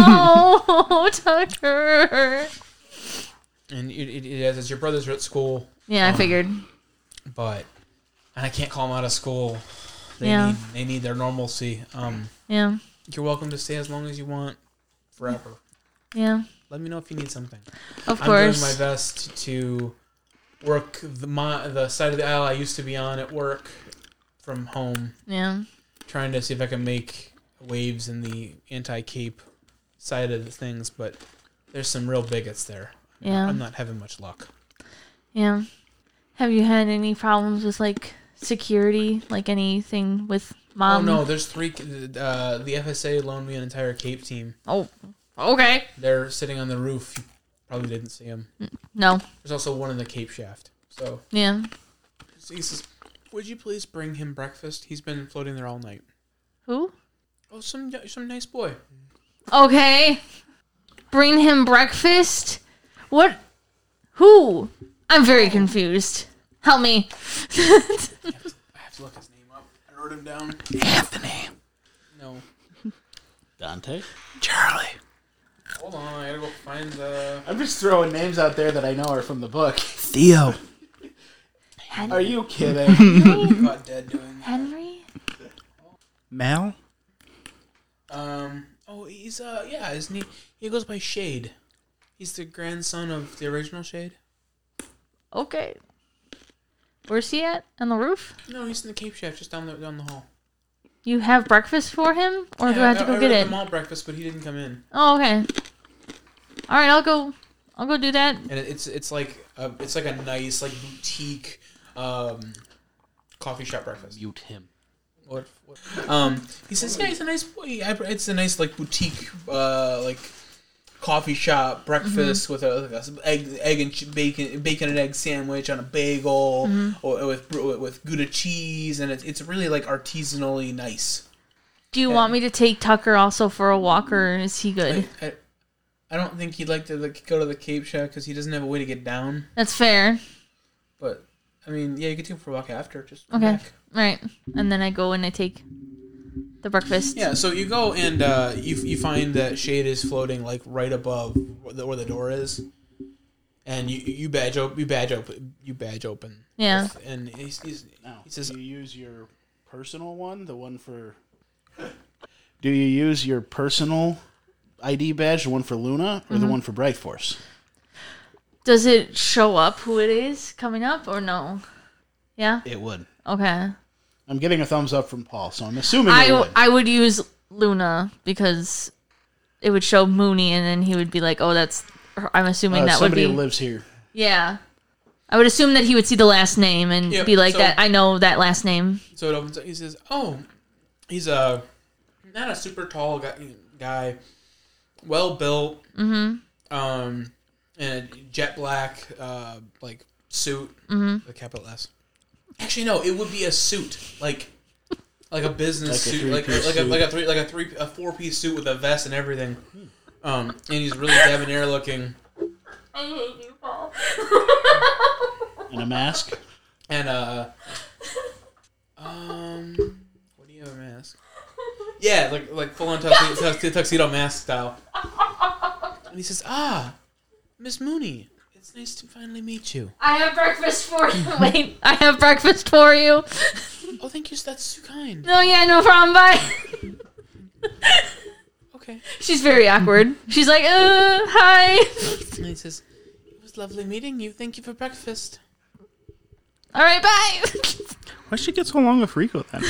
Oh, Tucker. And it, it, it says your brothers are at school, Yeah, I figured. but and I can't call them out of school. They Yeah. need they need their normalcy. Um, Yeah. you're welcome to stay as long as you want, forever. Yeah. Let me know if you need something. Of I'm course. doing my best to work the my, the side of the aisle I used to be on at work from home, Yeah. trying to see if I can make waves in the anti-cape side of the things, but there's some real bigots there. Yeah. I'm not having much luck. Yeah. Have you had any problems with like security, like anything with mom? oh no, there's three. Uh, the F S A loaned me an entire cape team. Oh, okay. They're sitting on the roof. You probably didn't see them. No. There's also one in the cape shaft. So Yeah. he says, "Would you please bring him breakfast? He's been floating there all night." Who? Oh, some some nice boy. Okay. Bring him breakfast? What? Who? I'm very confused. Help me. I have to look his name up. I wrote him down. Anthony. No. Dante? Charlie. Hold on, I gotta go find the. I'm just throwing names out there that I know are from the book. Theo. Are you kidding? Caught dead doing. Henry? Mal? Um. Oh, he's uh. Yeah, isn't he? He goes by Shade. He's the grandson of the original Shade. Okay. Where's he at? On the roof? No, he's in the cape shaft, just down the down the hall. You have breakfast for him, or do Yeah, I have to go I get ordered it? the malt breakfast, but he didn't come in. Oh, okay. All right, I'll go. I'll go do that. And it's it's like a, it's like a nice like boutique um, coffee shop breakfast. Mute him. What, what? Um, he says, yeah, it's a nice, it's a nice like boutique, uh, like coffee shop breakfast Mm-hmm. with a, like a egg, egg and ch- bacon, bacon and egg sandwich on a bagel, Mm-hmm. or, with with Gouda cheese, and it's it's really like artisanally nice. Do you Yeah. want me to take Tucker also for a walk, or is he good? I, I, I don't think he'd like to like, go to the Cape Shack because he doesn't have a way to get down. That's fair. But I mean, yeah, you could take him for a walk after. Just come Okay. back. All right, and then I go and I take the breakfast. Yeah, so you go and uh, you you find that Shade is floating like right above where the, where the door is, and you you badge open you badge open you badge open. Yeah. with- and he's, he's, Now, he says, do you use your personal one, the one for? Do you use your personal I D badge, the one for Luna, or the one for Bright Force? Does it show up who it is coming up, or no? Yeah. It would. Okay. I'm getting a thumbs up from Paul, so I'm assuming it I would. I would use Luna because it would show Mooney, and then he would be like, "Oh, that's." her." I'm assuming Uh, that would somebody be. who lives here. Yeah. I would assume that he would see the last name and Yep, be like, so- "That I know that last name." so it opens up. He says, "Oh, he's a not a super tall guy, guy well built, mm-hmm. um, in a jet black uh, like suit, mm-hmm. with a capital S. Actually, no, it would be a suit, like like a business Like a suit, like three-piece like a, suit. like a three like a three a four piece suit with a vest and everything. Um, and he's really debonair looking, And a mask. and uh, um, what do you have a mask? Yeah, like like full on tuxedo, tux- tuxedo mask style. And he says, "Ah, Miss Mooney, it's nice to finally meet you." I have breakfast for you. Wait, I have breakfast for you. Oh, thank you. That's too kind. No, yeah, no problem. Bye. Okay. She's very awkward. She's like, uh, hi. And he says, "It was lovely meeting you. Thank you for breakfast." All right, bye. Why'd she get so long with Rico then?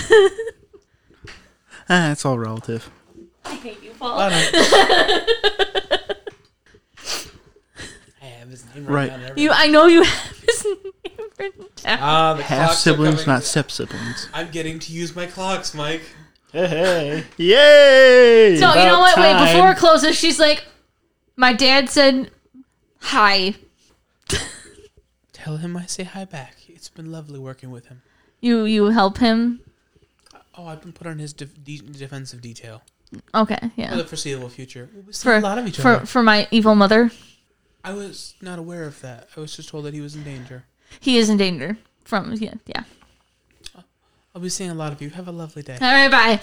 Ah, it's all relative. I hate you, Paul. I don't. I have his name Right. right down there. You, I know you have his name written down. Ah, the Half clocks are siblings, coming. not step siblings. I'm getting to use my clocks, Mike. Hey, hey. Yay! So you know about what? Wait, time. before it closes, she's like, "My dad said hi." Tell him I say hi back. It's been lovely working with him. You you help him. Oh, I've been put on his def- de- defensive detail Okay, for yeah. the foreseeable future. We'll see For a lot of each for other. for my evil mother, I was not aware of that. I was just told that he was in danger. he is in danger from yeah yeah. I'll be seeing a lot of you. Have a lovely day. All right, bye.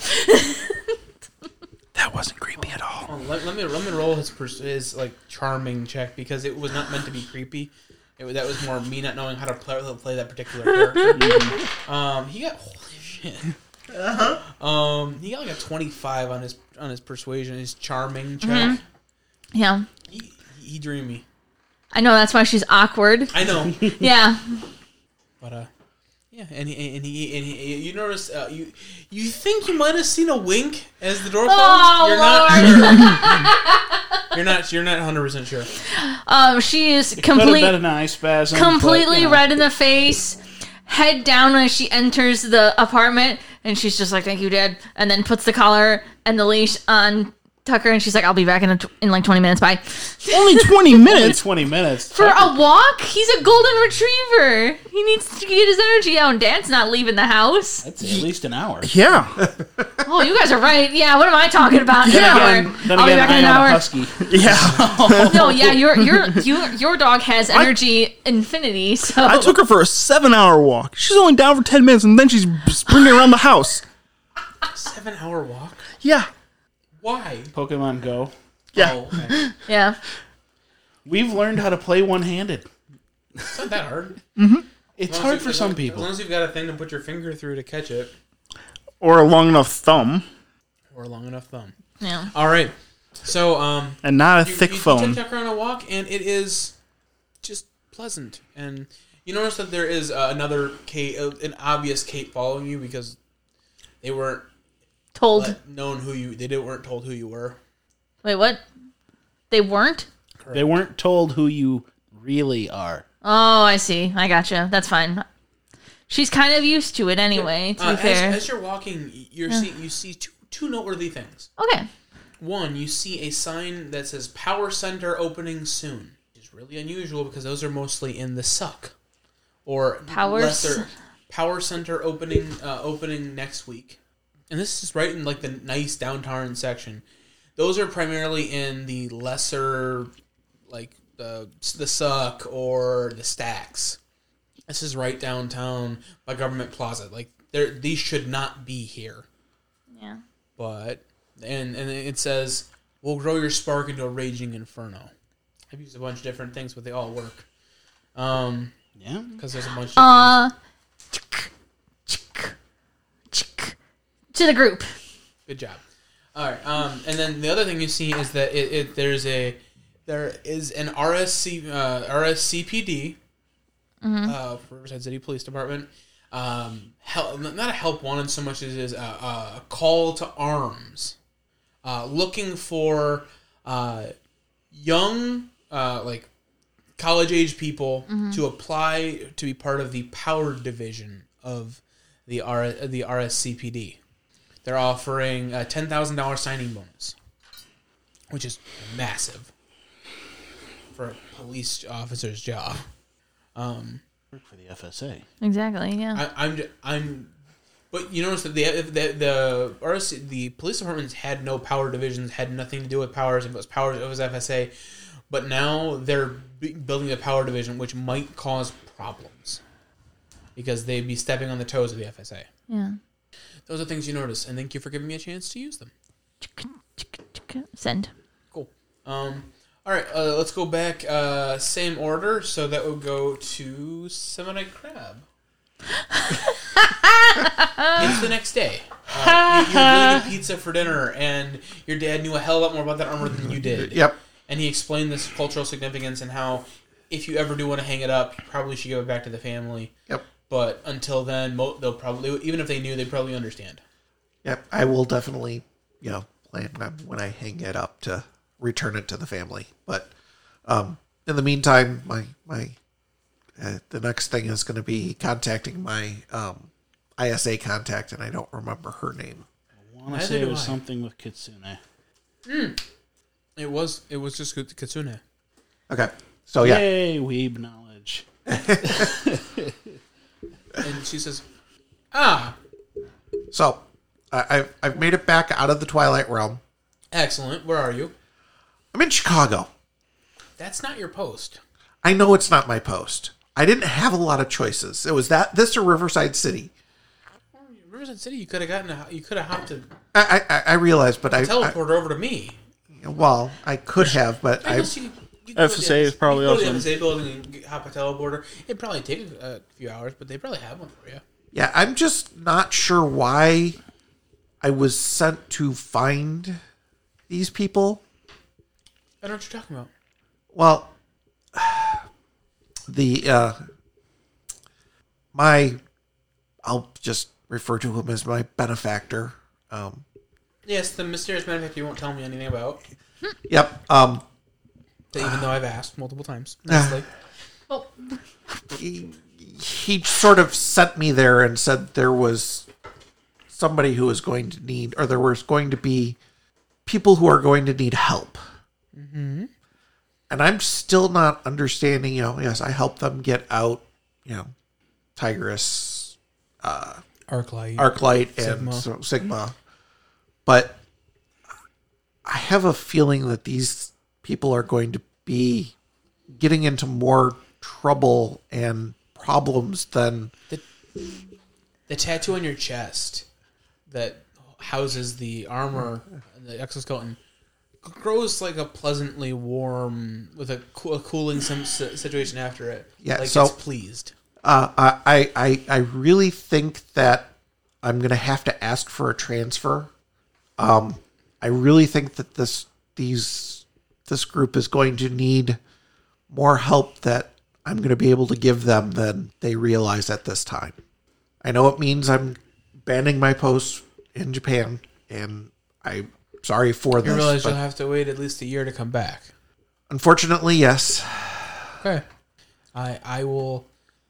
That wasn't creepy at all. Oh, let, let me let me roll his pers- his like charming check because it was not meant to be creepy. It was, that was more me not knowing how to play, play that particular character. um, he got holy shit. Uh-huh. Um, he got like a twenty-five on his on his persuasion, his charming check. Yeah, He, he dreamy. I know that's why she's awkward. I know, Yeah. but uh, yeah, and he and he and he, you notice uh, you you think you might have seen a wink as the door closed. Oh, You're not sure. You're not. You're not one hundred percent sure. Um, she is Could have complete. been an eye spasm. completely but, you know. red in the face, head down as she enters the apartment, and she's just like, "Thank you, Dad," and then puts the collar and the leash on Tucker, and she's like, "I'll be back in a t- in like twenty minutes. Bye." Only twenty Only minutes? twenty minutes. For a walk? He's a golden retriever. He needs to get his energy out, and Dad's not leaving the house. That's at least an hour. Yeah. Oh, you guys are right. Yeah, what am I talking about? An Then hour. again, then I'll be again back in I an am a hour. husky. Yeah. No, yeah, your your your your dog has energy infinity. So I took her for a seven hour walk. She's only down for ten minutes and then she's sprinting around the house. Seven hour walk. Yeah. Why? Pokemon Go. Yeah. Oh, okay. yeah. We've learned how to play one-handed. It's not that hard. It's As long hard as you- for as some long- As people. long as you've got a thing to put your finger through to catch it, Or a long enough thumb. or a long enough thumb. Yeah. All right. So, um, And not a you, thick you, phone. You take Tucker on a walk, and it is just pleasant. And you notice that there is uh, another Kate, uh, an obvious Kate following you because they weren't Told. let known who you. They didn't weren't told who you were. Wait, what? They weren't? They weren't told who you really are. Oh, I see. I gotcha. That's fine. She's kind of used to it anyway, to Uh, be fair. as, as you're walking, you're see, you see two, two noteworthy things. Okay. One, you see a sign that says "Power Center opening soon," which is really unusual because those are mostly in the suck or Power lesser c- Power Center opening uh, opening next week, and this is right in like the nice downtown section. Those are primarily in the lesser, like the the suck or the stacks. This is right downtown by Government Plaza. Like there, these should not be here. Yeah. But and and it says we'll grow your spark into a raging inferno. I've used a bunch of different things, but they all work. Um, Yeah. because there's a bunch. Of Uh, chick, chick, chick, to the group. Good job. All right. Um, and then the other thing you see is that it, it there's a there is an R S C uh, R S C P D uh, for Riverside City Police Department. Um, help, not a help wanted so much as is a, a call to arms, uh, looking for uh, young uh, like college age people to apply to be part of the power division of the R the R S C P D. They're offering a ten thousand dollars signing bonus, which is massive for a police officer's job. Um, Work for the F S A. Exactly, yeah. I, I'm, I'm, but you notice that the the the R S C, the police departments had no power divisions, had nothing to do with powers. It was powers. It was F S A, but now they're b- building a power division, which might cause problems because they'd be stepping on the toes of the F S A. yeah. Those are things you notice, and thank you for giving me a chance to use them. Chick, chick, chick. Send. Cool. Um, all right, uh, let's go back. Uh, same order, so that would go to Semonite Crab. It's the next day. Uh, you, you had really good pizza for dinner, and your dad knew a hell of a lot more about that armor than you did. Yep. And he explained this cultural significance and how if you ever do want to hang it up, you probably should give it back to the family. Yep. But until then, mo- they'll probably, even if they knew, they'd probably understand. Yep. I will definitely, you know, plan on when I hang it up to return it to the family. But um, in the meantime, my my uh, the next thing is going to be contacting my um, I S A contact, and I don't remember her name. I want Neither to say it do was I. something with Kitsune. It was, it was just Kitsune. Okay. So yeah. Yay, weeb knowledge. And she says, ah, So I, I've I've made it back out of the Twilight Realm. excellent. Where are you? I'm in Chicago. That's not your post. I know it's not my post. I didn't have a lot of choices. It was that this or Riverside City. Riverside City, you could have gotten a, you could have hopped a I I, I realize, but I, I teleporter over to me. well I could have, but I Unless you, you could F go to S the A is probably you could go to also- the F S A building and get- hop a teleporter. It'd probably take a, a few hours, but they probably have one for you. yeah, I'm just not sure why I was sent to find these people. I don't know what you're talking about. Well, the uh, my I'll just refer to him as my benefactor. Um, Yes, the mysterious benefactor you won't tell me anything about, yep. Um, even though I've asked multiple times. Nicely. Oh, he, he sort of sent me there and said there was somebody who was going to need, or there was going to be people who are going to need help. Mm-hmm. And I'm still not understanding, you know, yes, I helped them get out, you know, Tigress, Arclight. Arclight, and Sigma. Sigma. Sigma. But I have a feeling that these people are going to be getting into more trouble and problems than the, the tattoo on your chest that houses the armor and the exoskeleton grows like a pleasantly warm with a, coo- a cooling sim- si- situation after it. Yeah, like so- it's pleased. Uh, I, I I really think that I'm gonna have to ask for a transfer. Um, I really think that this these this group is going to need more help that I'm going to be able to give them than they realize at this time. I know it means I'm banning my posts in Japan, and I'm sorry for You this. realize but you'll have to wait at least a year to come back. unfortunately, yes. Okay. I I will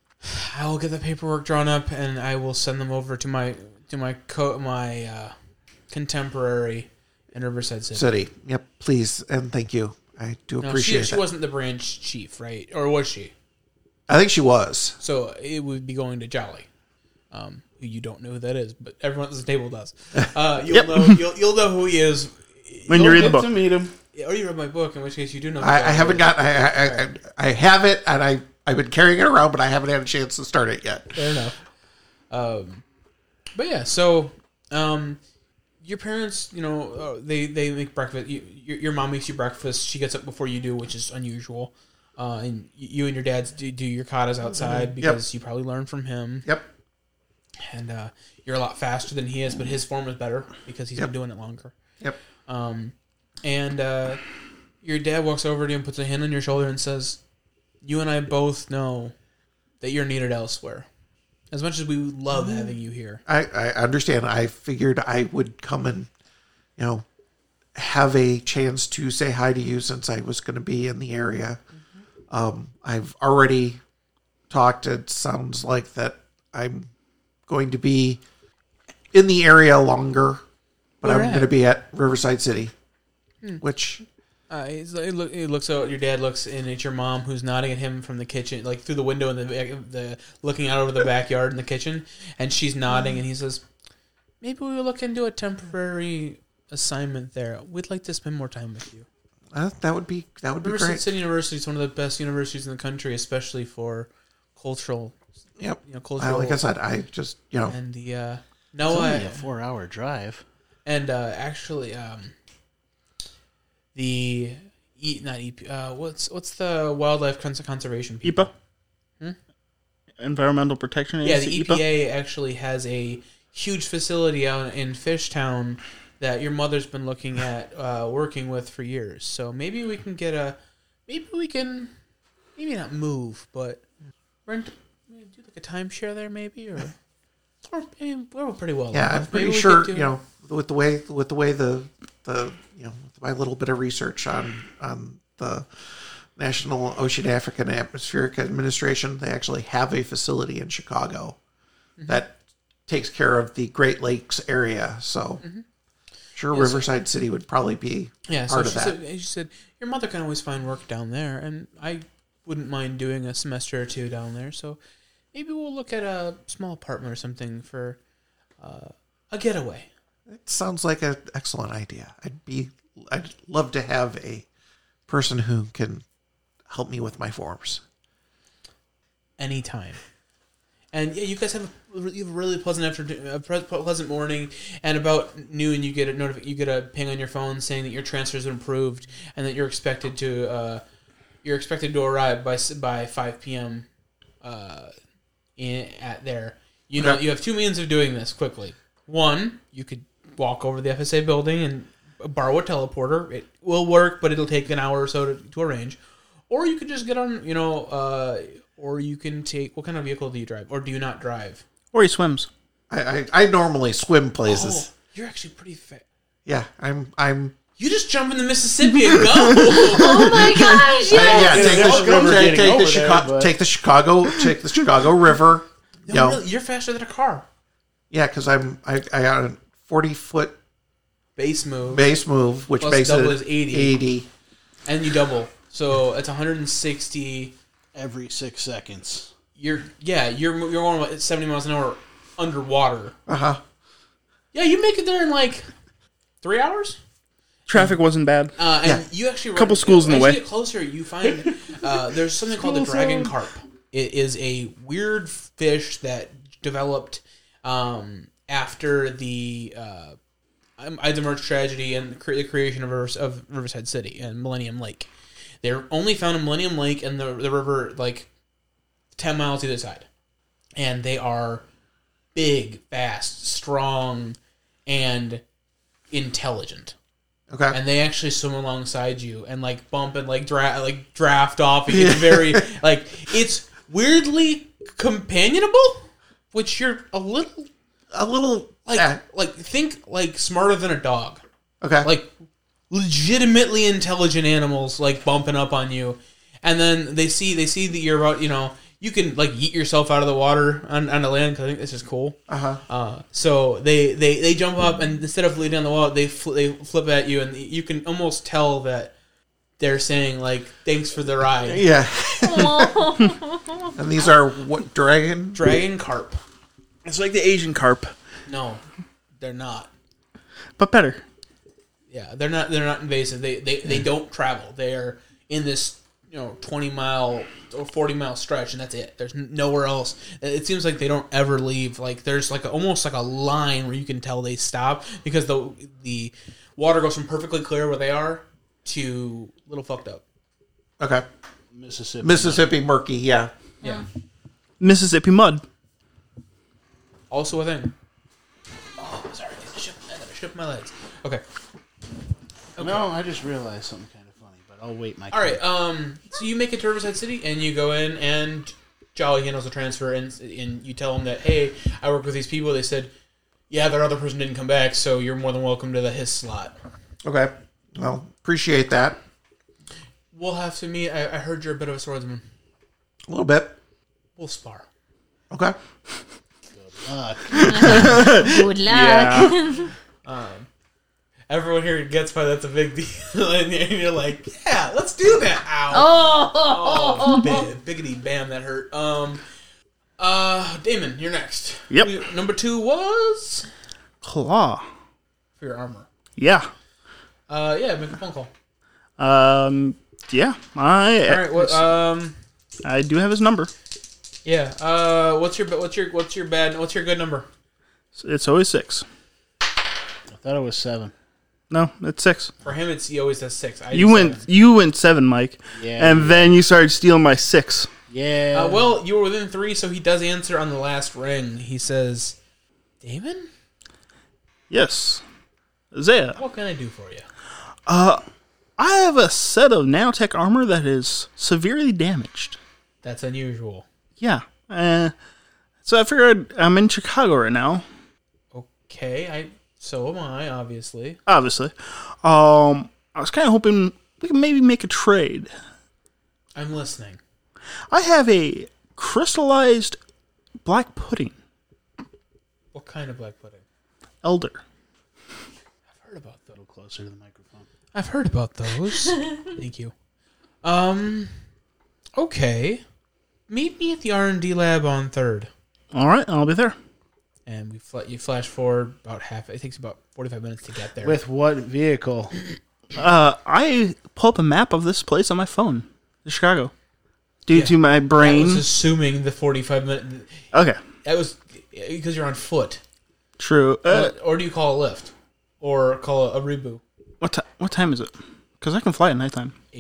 I will get the paperwork drawn up and I will send them over to my to my co my uh, contemporary in Riverside City. City. Yep, please and thank you. I do No, appreciate she, she that. wasn't the branch chief, right? Or was she? I think she was. So it would be going to Jolly. Um, who you don't know who that is, but everyone at this table does. Uh, you'll Yep. know you'll, you'll know who he is When you read the Get book. to meet him. or you read my book, in which case you do know. who I, I Jolly haven't is. got. I, I, I I have it, and I I've been carrying it around, but I haven't had a chance to start it yet. Fair enough. Um, but yeah, so um, your parents, you know, uh, they they make breakfast. You, your, your mom makes you breakfast. She gets up before you do, which is unusual. Uh, and you and your dads do, do your katas outside because you probably learned from him. Yep. And uh, you're a lot faster than he is, but his form is better because he's Yep. been doing it longer. Yep. Um, and uh, your dad walks over to you and puts a hand on your shoulder and says, "You and I both know that you're needed elsewhere. As much as we love having you here." I, I understand. I figured I would come and, you know, have a chance to say hi to you since I was going to be in the area. Mm-hmm. Um, I've already talked. It sounds like that I'm going to be in the area longer, but Where I'm at? going to be at Riverside City, which Uh, he's, he, look, he looks out. Your dad looks in at your mom, who's nodding at him from the kitchen, like through the window in the the looking out over the backyard in the kitchen, and she's nodding. And he says, "Maybe we'll look into a temporary assignment there. We'd like to spend more time with you." uh, that would be that would be Riverside great. City University is one of the best universities in the country, especially for cultural, Yep. you know, Uh, cultural. like I said, I just you know and the uh, It's no, only I, a four-hour drive. and uh, actually, um, the e, not E P. Uh, what's what's the wildlife cons- conservation E people? P A? Environmental Protection Yeah, Agency? the E P A actually has a huge facility out in Fishtown that your mother's been looking at uh, working with for years. So maybe we can get a, maybe we can, maybe not move, but rent, do like a timeshare there, maybe, or or maybe we're pretty well. yeah, I'm off. pretty Maybe we sure could do- you know with the way with the way the the you know with my little bit of research on on the National Oceanographic and Atmospheric Administration, they actually have a facility in Chicago Mm-hmm. that takes care of the Great Lakes area. So Mm-hmm. sure, Riverside City would probably be Yeah, so part she of that. said, she said, your mother can always find work down there, and I wouldn't mind doing a semester or two down there. So maybe we'll look at a small apartment or something for uh, a getaway. It sounds like an excellent idea. I'd be I'd love to have a person who can help me with my forms. Anytime. And yeah, you guys have a, you have a really pleasant afternoon, a pre- pleasant morning, and about noon you get a notif- you get a ping on your phone saying that your transfer's been approved and that you're expected to uh, you're expected to arrive by s- by five p.m. Uh, in at there. You know, Okay. you have two means of doing this quickly. One, you could walk over to the F S A building and borrow a teleporter. It will work, but it'll take an hour or so to, to arrange. Or you could just get on, you know, uh, or you can take, what kind of vehicle do you drive? Or do you not drive? Or he swims. I I, I normally swim places. Oh, you're actually pretty fat. Yeah, I'm I'm You just jump in the Mississippi and go. Oh my gosh, Uh, yes! yeah, take, there's the, river take, getting take, the over Chicago, there, but- take the Chicago, take the Chicago River. You No, know, really, you're faster than a car. yeah, because I'm I, I got a forty foot Base move. base move, which Plus makes double it is eighty. eighty. And you double. So it's one hundred sixty. Every six seconds. You're, yeah, you're, you're going about seventy miles an hour underwater. Uh huh. Yeah, you make it there in like three hours? Traffic wasn't bad. Uh, and Yeah. you actually Couple schools in the as way. you get closer, you find uh, there's something called the dragon carp. It is a weird fish that developed um, after the uh, Eisenberg tragedy and the cre- the creation of, Rivers- of Riverside City and Millennium Lake. They're only found in Millennium Lake and the the river like ten miles either side, and they are big, fast, strong, and intelligent. Okay. And they actually swim alongside you and like bump and like dra- like draft off. It's very like it's weirdly companionable, which you're a little a little Like, eh, like think like smarter than a dog. okay. Like legitimately intelligent animals like bumping up on you, and then they see they see that you're about you know you can like yeet yourself out of the water on, on the land because I think this is cool. uh-huh. Uh, so they, they, they jump up and instead of leading on the wall, they fl- they flip at you, and you can almost tell that they're saying like thanks for the ride. Yeah. And these are what dragon? Dragon carp. It's like the Asian carp, No, they're not. but better. Yeah, they're not. They're not invasive. They they, they don't travel. They are in this you know twenty mile or forty mile stretch, and that's it. There's nowhere else. It seems like they don't ever leave. Like there's like a, almost like a line where you can tell they stop because the the water goes from perfectly clear where they are to little fucked up. Okay. Mississippi. Mississippi murky, yeah. Yeah, Mississippi mud. also a thing. Oh, sorry. I gotta shift, I gotta shift my legs. Okay. No, I just realized something kind of funny, but I'll wait my All right. Um. So you make it to Riverside City, and you go in, and Jolly handles the transfer, and and you tell him that, hey, I work with these people. They said, yeah, their other person didn't come back, so you're more than welcome to the his slot. Okay. Well, appreciate that. We'll have to meet. I, I heard you're a bit of a swordsman. A little bit. We'll spar. Okay. Uh, Good luck. Yeah. Um. Everyone here gets why that's a big deal, and you're like, yeah, let's do that. Ow. Oh, Oh, big, biggity bam, that hurt. Um, uh, Damon, you're next. Yep. You- Number two was Claw. for your armor. Yeah. Uh, yeah, make a phone call. Um. Yeah. I. All right. What? Um, I do have his number. yeah. Uh, what's your what's your what's your bad what's your good number? It's always six. I thought it was seven. No, it's six. For him, it's he always says six. I You do went. seven. You went seven, Mike. Yeah. And then you started stealing my six. Yeah. Uh, well, you were within three, so he does answer on the last ring. He says, "Damon, Yes. Zaya. what can I do for you?" Uh, I have a set of nanotech armor that is severely damaged. That's unusual. Yeah. Uh, so I figured I'm in Chicago right now. Okay, I so am I, obviously. Obviously. Um, I was kind of hoping we could maybe make a trade. I'm listening. I have a crystallized black pudding. What kind of black pudding? Elder. I've heard about a those. little closer to the microphone. I've heard about those. Thank you. Um, okay. Meet me at the R and D lab on third. All right, I'll be there. And we fl- you flash forward about half. It takes about forty-five minutes to get there. With what vehicle? Uh, I pull up a map of this place on my phone, the Chicago, due Yeah. to my I brain. was assuming the forty-five minute. Okay, That was because you're on foot. true. Uh, Or- or do you call a lift? Or call a, a reboot? what ti what time is it? Because I can fly at nighttime. A,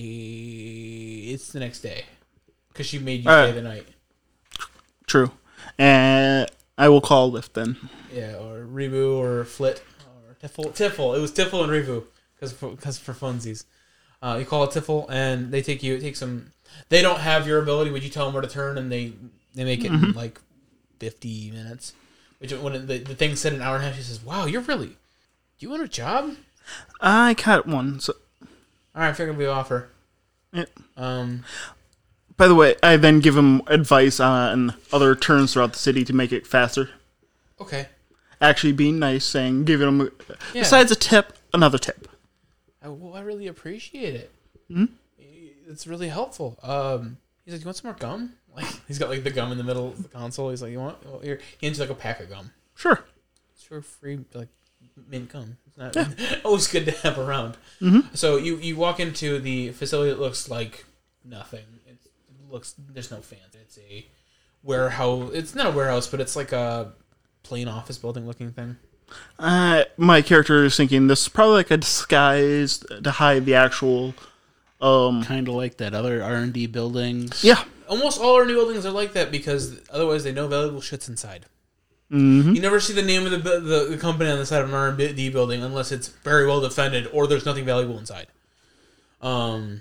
it's the next day. Because she made you Alright. stay the night. True, and I will call Lyft then. Yeah, or Rebu or Flit or Tiffle. Tiffle. It was Tiffle and Rebu because because for funsies. Uh, you call it Tiffle and they take you. It takes them. They don't have your ability. Would you tell them where to turn and they they make it in like fifty minutes. Which when it, the the thing said an hour and a half, she says, "Wow, you're really. Do you want a job?" I caught one. So, All right, I figured we offer. yeah. Um. By the way, I then give him advice on other turns throughout the city to make it faster. Okay. Actually, being nice, saying giving him Yeah. besides a tip, another tip. I, well, I really appreciate it. Mm-hmm. It's really helpful. Um, he's like, "You want some more gum?" Like he's got like the gum in the middle of the console. He's like, "You want?" Well, here, he hands you like a pack of gum. Sure. It's for free, like mint gum. It's not always good to have around. Mm-hmm. So you you walk into the facility that looks like nothing. It's, it looks there's no fans. It's a warehouse. It's not a warehouse, but it's like a plain office building looking thing. Uh, my character is thinking this is probably like a disguise to hide the actual. Um. Kind of like that other R and D buildings. Yeah. Almost all our new buildings are like that because otherwise they know valuable shit's inside. Mm-hmm. You never see the name of the, bu- the the company on the side of an R and D building unless it's very well defended or there's nothing valuable inside. Um.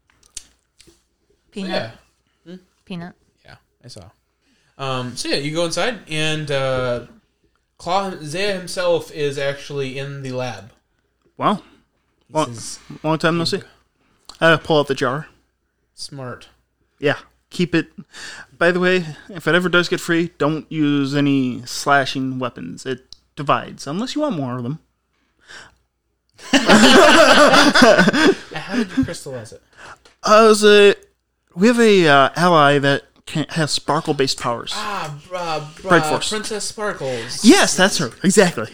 Peanut. Yeah. Peanut. Yeah, I saw. Um, so yeah, you go inside, and uh, Claw Zaya himself is actually in the lab. Wow. He Long, says, long time no see. I pull out the jar. smart. Yeah. Keep it. By the way, if it ever does get free, don't use any slashing weapons. It divides, unless you want more of them. How did you crystallize it? Uh, was a, we have a uh, ally that can, has sparkle-based powers. Ah, uh, Bright uh, Force. Princess Sparkles. Yes, that's her. Exactly.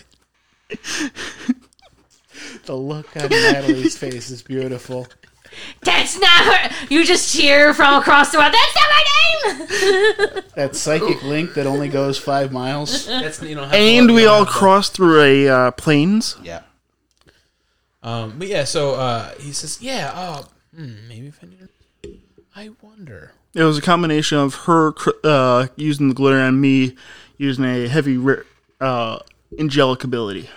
The look on Natalie's face is beautiful. That's not her. You just hear from across the world. That's not my name. That psychic link that only goes five miles. That's, you know, have And to- we you don't all have to- cross through a uh, plains. Yeah. Um, but yeah, so uh, he says, yeah, uh, hmm, maybe if I need to... I wonder. It was a combination of her cr- uh, using the glitter and me using a heavy ri- uh, angelic ability.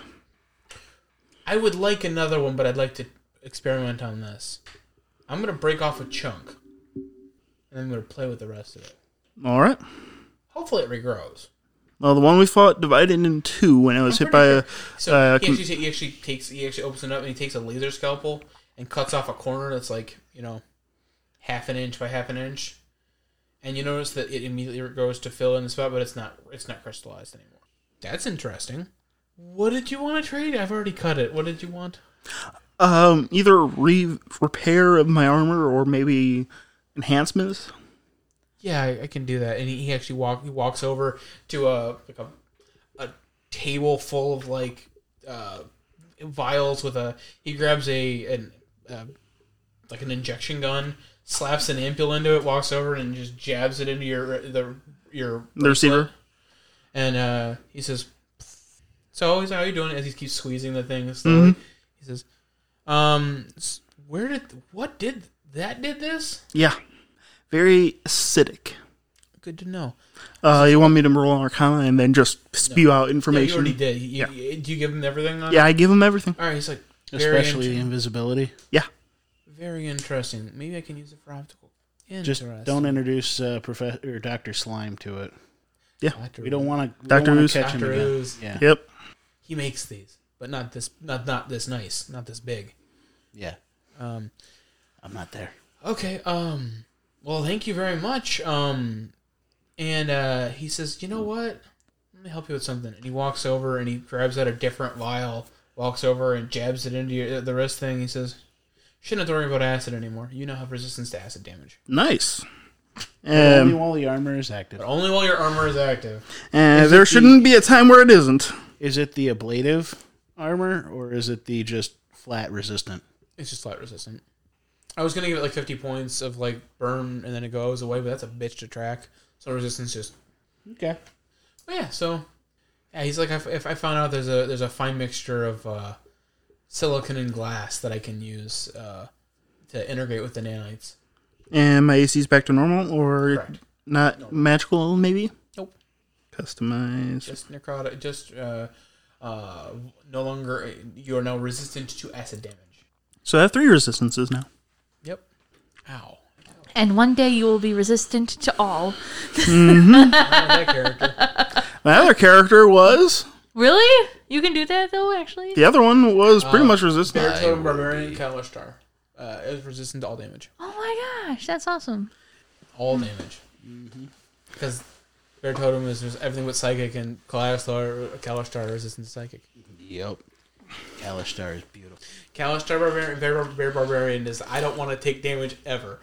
I would like another one, but I'd like to experiment on this. I'm going to break off a chunk, and I'm going to play with the rest of it. All right. Hopefully it regrows. Well, the one we fought divided in two when it was hit by a. So uh, he, actually, he actually takes, he actually opens it up and he takes a laser scalpel and cuts off a corner that's like, you know, half an inch by half an inch. And you notice that it immediately goes to fill in the spot, but it's not, it's not crystallized anymore. That's interesting. What did you want to trade? I've already cut it. What did you want? Um, either re- repair of my armor or maybe enhancements. Yeah, I, I can do that. And he, he actually walk he walks over to a like a a table full of like uh, vials with a. He grabs a an uh, like an injection gun, slaps an ampule into it, walks over and just jabs it into your the your The receiver. bracelet. And uh, he says, "So, he's how you doing?" As he keeps squeezing the thing slowly, he says, "Um, s- where did what did that did this? Yeah. Very acidic. Good to know." Uh, you want me to roll Arcana and then just spew out Yeah, you information? already did. You, Yeah. you- do you give him everything on Yeah, it? I give him everything. All right, he's like, very, Especially the inter- invisibility. Yeah. very interesting. Maybe I can use it for optical. Just Interesting. don't introduce uh, Professor or Doctor Slime to it. Doctor We don't want to. Doctor Ooze. catch him Doctor again. Ooze. Yeah. Yep. He makes these, but not this. Not not this nice. Not this big. Yeah. Um. I'm not there. Okay. Um. Well, thank you very much. Um. And uh, he says, "You know what? Let me help you with something." And he walks over and he grabs out a different vial. Walks over and jabs it into your, the wrist thing. He says, "Shouldn't have to worry about acid anymore. You now have resistance to acid damage, Nice. Only Um, while the armor is active. but only while your armor is active." and Is there it shouldn't be a time where it isn't. Is it the ablative armor or is it the just flat resistant? It's just flat resistant. I was gonna give it like fifty points of like burn and then it goes away, but that's a bitch to track. So resistance just. Okay. But yeah, so yeah, he's like, if, if I found out there's a there's a fine mixture of uh, silicon and glass that I can use uh, to integrate with the nanites. And my A C's back to normal or Correct. not magical, maybe? Nope. Customize. Just necrotic. Just uh, uh, no longer you are now resistant to acid damage. So I have three resistances now. Yep. Ow. And one day you will be resistant to all. I like that character. My other character was. Really? You can do that though, actually? The other one was pretty Uh, much resistant. Bear Totem Barbarian Kalishtar. Uh, it was resistant to all damage. Oh my gosh, that's awesome. All damage. Because Bear Totem is just everything but psychic, and Kalishtar, Kalishtar are resistant to psychic. Yep. Kalishtar is beautiful. Kalishtar Barbarian, Bear, Bear Barbarian is I don't want to take damage ever.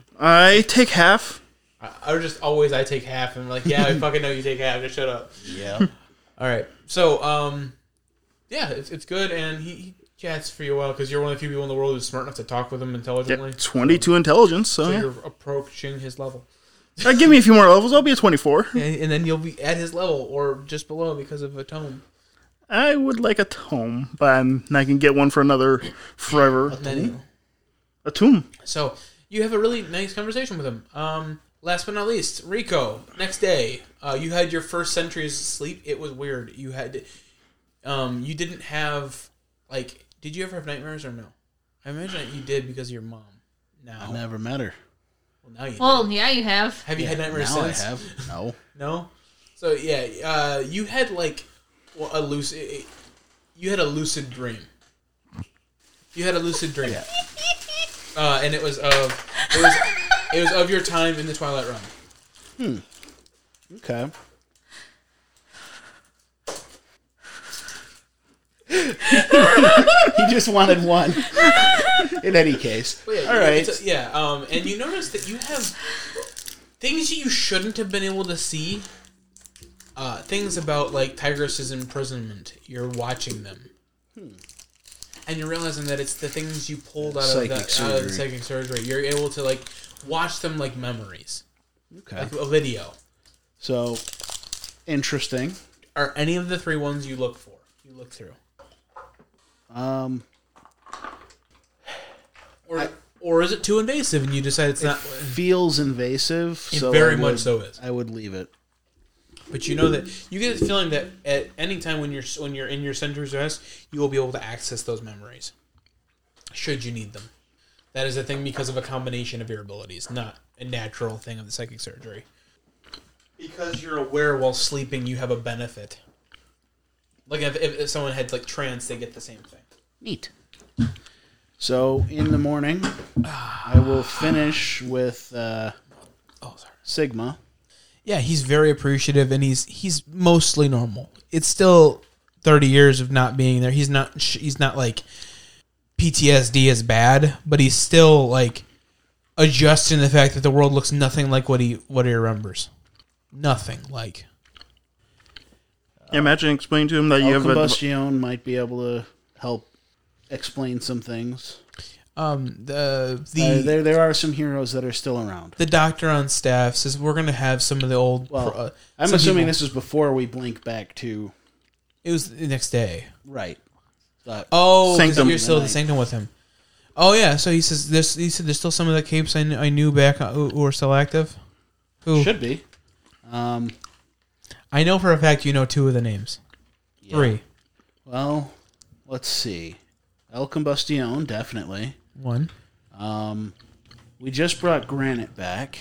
I take half. I, I would just always I take half, and I'm like, yeah, I fucking know you take half. Just shut up. Yeah. All right. So, um, yeah, it's it's good, and he, he chats for you a while because you're one of the few people in the world who's smart enough to talk with him intelligently. Yep, twenty-two intelligence, so, So yeah. you're approaching his level. Uh, give me a few more levels, I'll be a twenty-four. And, and then you'll be at his level or just below because of a tome. I would like a tome, but I'm not going to get one for another forever. And then, A tomb. so you have a really nice conversation with him. Um, last but not least, Rico. Next day, uh, you had your first century's sleep. It was weird. You had, um, you didn't have like. Did you ever have nightmares or no? I imagine that you did because of your mom. Now, I never met her. well, now you. Well, do. yeah, you have. Have you had nightmares Now since? I have. No. No. So yeah, uh, you had like well, a lucid. You had a lucid dream. You had a lucid dream, Yeah. uh, and it was of it was it was of your time in the Twilight Realm. Okay. He just wanted one. In any case. Well, yeah, All you- right. it's a- yeah, um, and you notice that you have things that you shouldn't have been able to see. Uh, things about like Tigress's imprisonment. You're watching them, and you're realizing that it's the things you pulled out of, Psychic that, out of the surgery. psychic surgery. You're able to like watch them like memories, Okay. like a video. So, interesting. Are any of the three ones you look for? You look through, Um, or or is it too invasive and you decide it's not? feels invasive. It So very I much would- so is. I would leave it. But you know that you get the feeling that at any time when you're when you're in your center's rest, you will be able to access those memories, should you need them. That is a thing because of a combination of your abilities, not a natural thing of the psychic surgery. Because you're aware while sleeping, you have a benefit. Like if, if, if someone had like trance, they get the same thing. Neat. So, in the morning, I will finish with uh, Oh, sorry. Sigma. Yeah, he's very appreciative, and he's he's mostly normal. It's still thirty years of not being there. He's not he's not like P T S D is bad, but he's still like adjusting to the fact that the world looks nothing like what he what he remembers. Nothing like. Imagine explaining to him that you El have a. Combustion might be able to help explain some things. Um, the Uh, the there, there are some heroes that are still around. the doctor on staff says we're gonna have some of the old. Well, uh, I'm some assuming people- this is before we blink back to It was the next day. right. But Oh, 'cause Sanctum. you're still at the Night. Sanctum with him. Oh yeah, so he says this. He said there's still some of the capes I, kn- I knew back uh, who, who are still active. Who should be. Um, I know for a fact you know two of the names. yeah. Three, Well, let's see. El Combustion, definitely. one. Um, we just brought Granite back.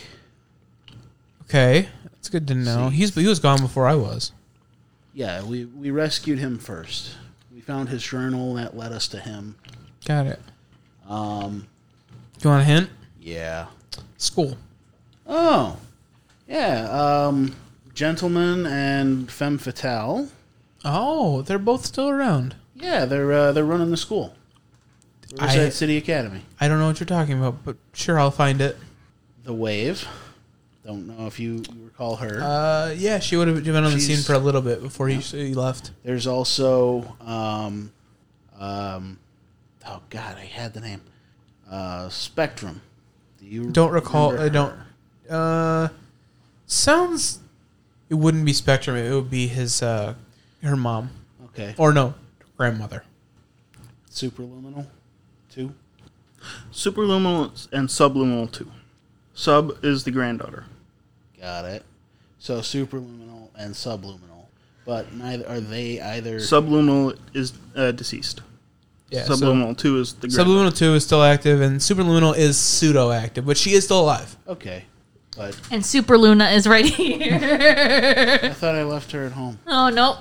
Okay, that's good to know. See. He's he was gone before I was. Yeah, we, we rescued him first. We found his journal that led us to him. Got it. Um, Do you want a hint? yeah. School. Oh, yeah. Um, Gentleman and Femme Fatale. Oh, they're both still around. Yeah, they're uh, they're running the school. Riverside I- City Academy. I don't know what you're talking about, but sure, I'll find it. The Wave. Don't know if you, you recall her. Uh, yeah, she would have been on the scene She's- for a little bit before he, he left. There's also um, um, oh god, I had the name. Uh, Spectrum. Do you Don't recall. remember I don't. her? Uh, sounds. It wouldn't be Spectrum. It would be his, uh, her mom, Okay. or no, grandmother. Superluminal. Two. Superluminal and Subluminal two. Sub is the granddaughter. Got it. So superluminal and subluminal, but neither are they either. Subluminal is uh, deceased. Yeah. so Subluminal two is the granddaughter. Subliminal two is still active, and Superluminal is pseudo active, but she is still alive. Okay, but And Super Luna is right here. I thought I left her at home. Oh, nope.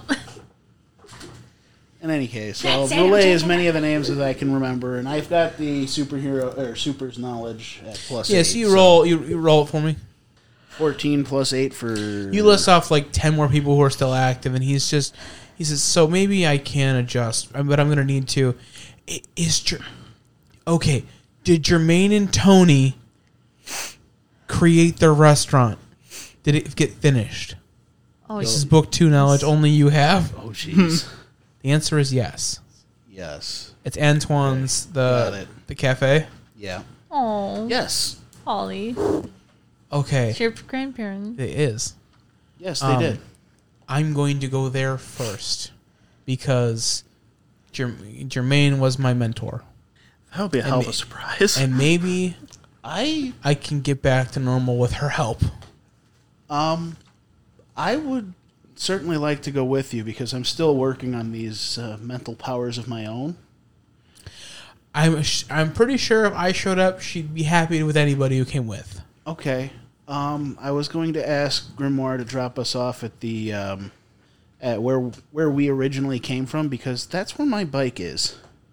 In any case, That's I'll it, relay I'm as many of the names as I can remember, and I've got the superhero or super's knowledge at plus. Yes, eight, you so roll. You, you roll it for me. fourteen plus eight for. You list off like ten more people who are still active, and he's just. He says, "So maybe I can adjust, but I'm gonna need to." I- Is Jer- okay? Did Jermaine and Tony create their restaurant? Did it get finished? Oh, This is book two knowledge only you have. Oh jeez. The answer is yes. Yes. It's Antoine's Got the it. the cafe. Yeah. oh, Yes. Holly. Okay, It's your grandparents. it is. Yes, they Um, did. I'm going to go there first because Jer- Jermaine was my mentor, That would be a hell of a surprise. and maybe I I can get back to normal with her help. um, I would certainly like to go with you because I'm still working on these uh, mental powers of my own. I'm sh- I'm pretty sure if I showed up, she'd be happy with anybody who came with. Okay. Um, I was going to ask Grimoire to drop us off at the um, at where where we originally came from, because that's where my bike is,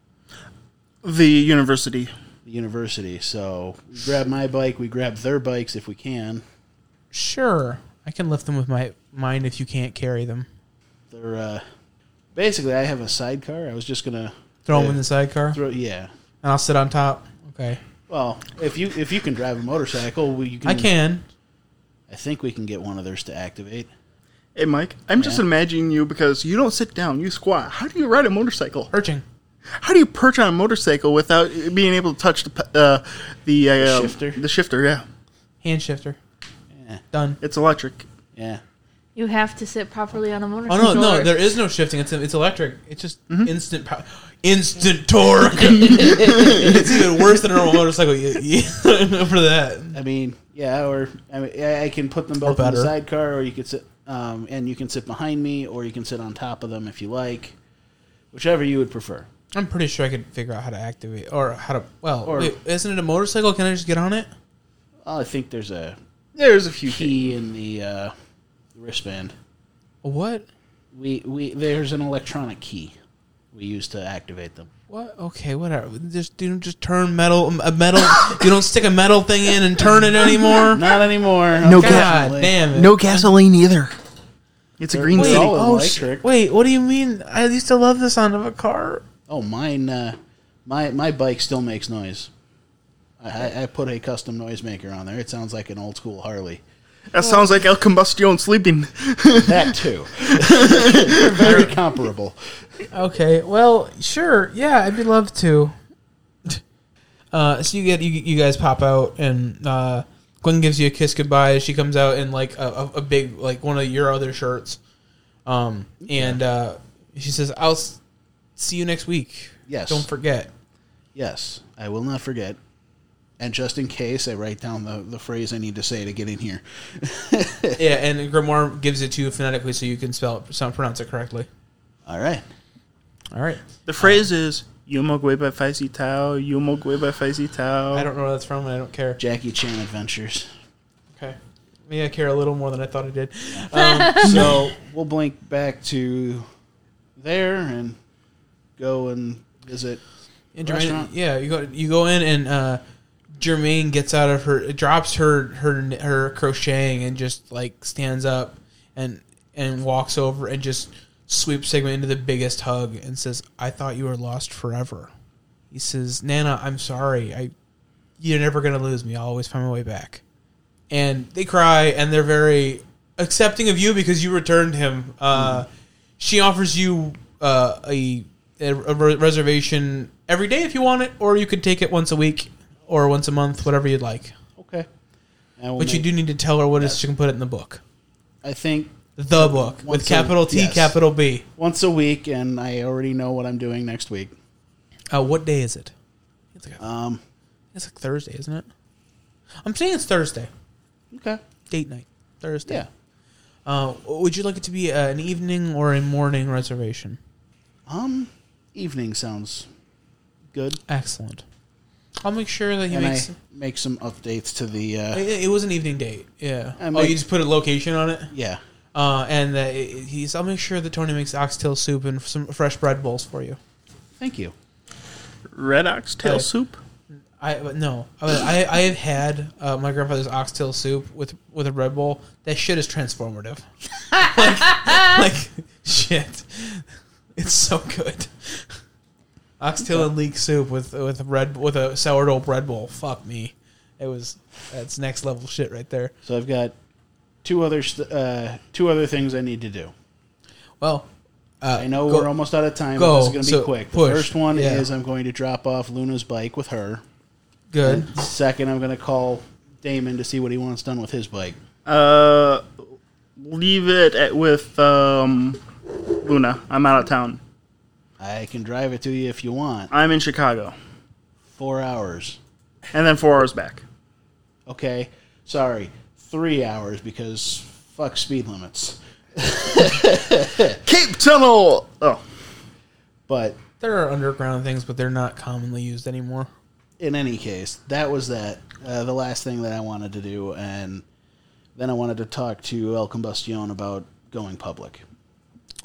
The university. the university. So we grab my bike, we grab their bikes if we can. Sure, I can lift them with my mine if you can't carry them. They're uh, basically, I have a sidecar. I was just gonna Throw them uh, in the sidecar, throw. Yeah. and I'll sit on top. Okay, Well, if you if you can drive a motorcycle, we you can. I can. I think we can get one of theirs to activate. Hey, Mike, I'm just Yeah. imagining you because you don't sit down, you squat. How do you ride a motorcycle? Perching. How do you perch on a motorcycle without being able to touch the pe- uh, the, uh, shifter? The shifter, yeah. Hand shifter. Yeah. Done. It's electric. Yeah. You have to sit properly on a Oh motorcycle. no, no, or- there is no shifting. It's it's electric. It's just instant power, instant torque. It's even worse than a normal motorcycle. You, you, for that, I mean, yeah, or I mean, I I can put them both in the better. sidecar, or you could sit, um, and you can sit behind me, or you can sit on top of them if you like, whichever you would prefer. I'm pretty sure I could figure out how to activate or how to. Well, Or- wait, isn't it a motorcycle? Can I just get on it? Well, I think there's a There's a few key in the uh, wristband. What? We we there's an electronic key we use to activate them. What? Okay, whatever. Just you don't just turn metal a metal. You don't stick a metal thing in and turn it anymore. Not anymore. No God unfortunately. damn it. No gasoline either. It's a They're- green they're city. all Oh electric. sh- wait. What do you mean? I used to love the sound of a car. Oh, mine. Uh, my my bike still makes noise. I, I, I put a custom noisemaker on there. It sounds like an old school Harley. That sounds like El Combustion sleeping. That too. They're very comparable. Okay. Well, sure. Yeah, I'd be love to. Uh, so you get you, you guys pop out and uh, Gwen gives you a kiss goodbye. She comes out in like a, a, a big like one of your other shirts, um, and uh, she says, "I'll s- see you next week. Yes. Don't forget." Yes, I will not forget. And just in case, I write down the, the phrase I need to say to get in here. Yeah, and Grimoire gives it to you phonetically so you can spell it, sound pronounce it correctly. All right. All right. The phrase is Yumogwe by Faisy Tao, Yumogwe by Faisy Tao. I don't know where that's from, and I don't care. Jackie Chan Adventures. Okay. Maybe I care a little more than I thought I did. Um, So we'll blink back to there and go and visit. And Jermaine, Restaurant? yeah, you go you go in and uh, Jermaine gets out of her, drops her her her crocheting and just like stands up and and walks over and just sweeps Sigma into the biggest hug and says, "I thought you were lost forever." He says, "Nana, I'm sorry. I you're never gonna lose me. I'll always find my way back." And they cry and they're very accepting of you because you returned him. Uh, Mm-hmm. She offers you uh, a a re- reservation every day if you want it, or you could take it once a week or once a month, whatever you'd like. Okay. And we'll But you make- do need to tell her what it is she can put it in the book. I think The book Once with a- capital T, yes. capital B. once a week, and I already know what I'm doing next week. Uh, what day is it? It's like, Um. it's like Thursday, isn't it? I'm saying it's Thursday. Okay. Date night. Thursday. Yeah. Uh, would you like it to be uh, an evening or a morning reservation? Um. Evening sounds good. Excellent. I'll make sure that he And makes. I make some updates to the. Uh, It, it was an evening date. Yeah. I oh, make- you just put a location on it. yeah. Uh, and uh, he's. I'll make sure that Tony makes oxtail soup and some fresh bread bowls for you. Thank you. Red oxtail Hey. soup? I but no. I I, I have had uh, my grandfather's oxtail soup with with a bread bowl. That shit is transformative. like, like shit. It's so good. Oxtail and leek soup with with bread with a sourdough bread bowl. Fuck me. It was that's next level shit right there. So I've got two other st- uh, two other things I need to do. Well, uh, I know go- we're almost out of time, go. but this is going to be So, quick. The push. first one Yeah. is I'm going to drop off Luna's bike with her. good. And second, I'm going to call Damon to see what he wants done with his bike. Uh, leave it at, with um, Luna. I'm out of town. I can drive it to you if you want. I'm in Chicago. Four hours. And then four hours back. Okay. Sorry. Three hours because fuck speed limits. Cape Tunnel! Oh. But There are underground things, but they're not commonly used anymore. in any case, that was that. Uh, the last thing that I wanted to do. And then I wanted to talk to El Combustion about going public.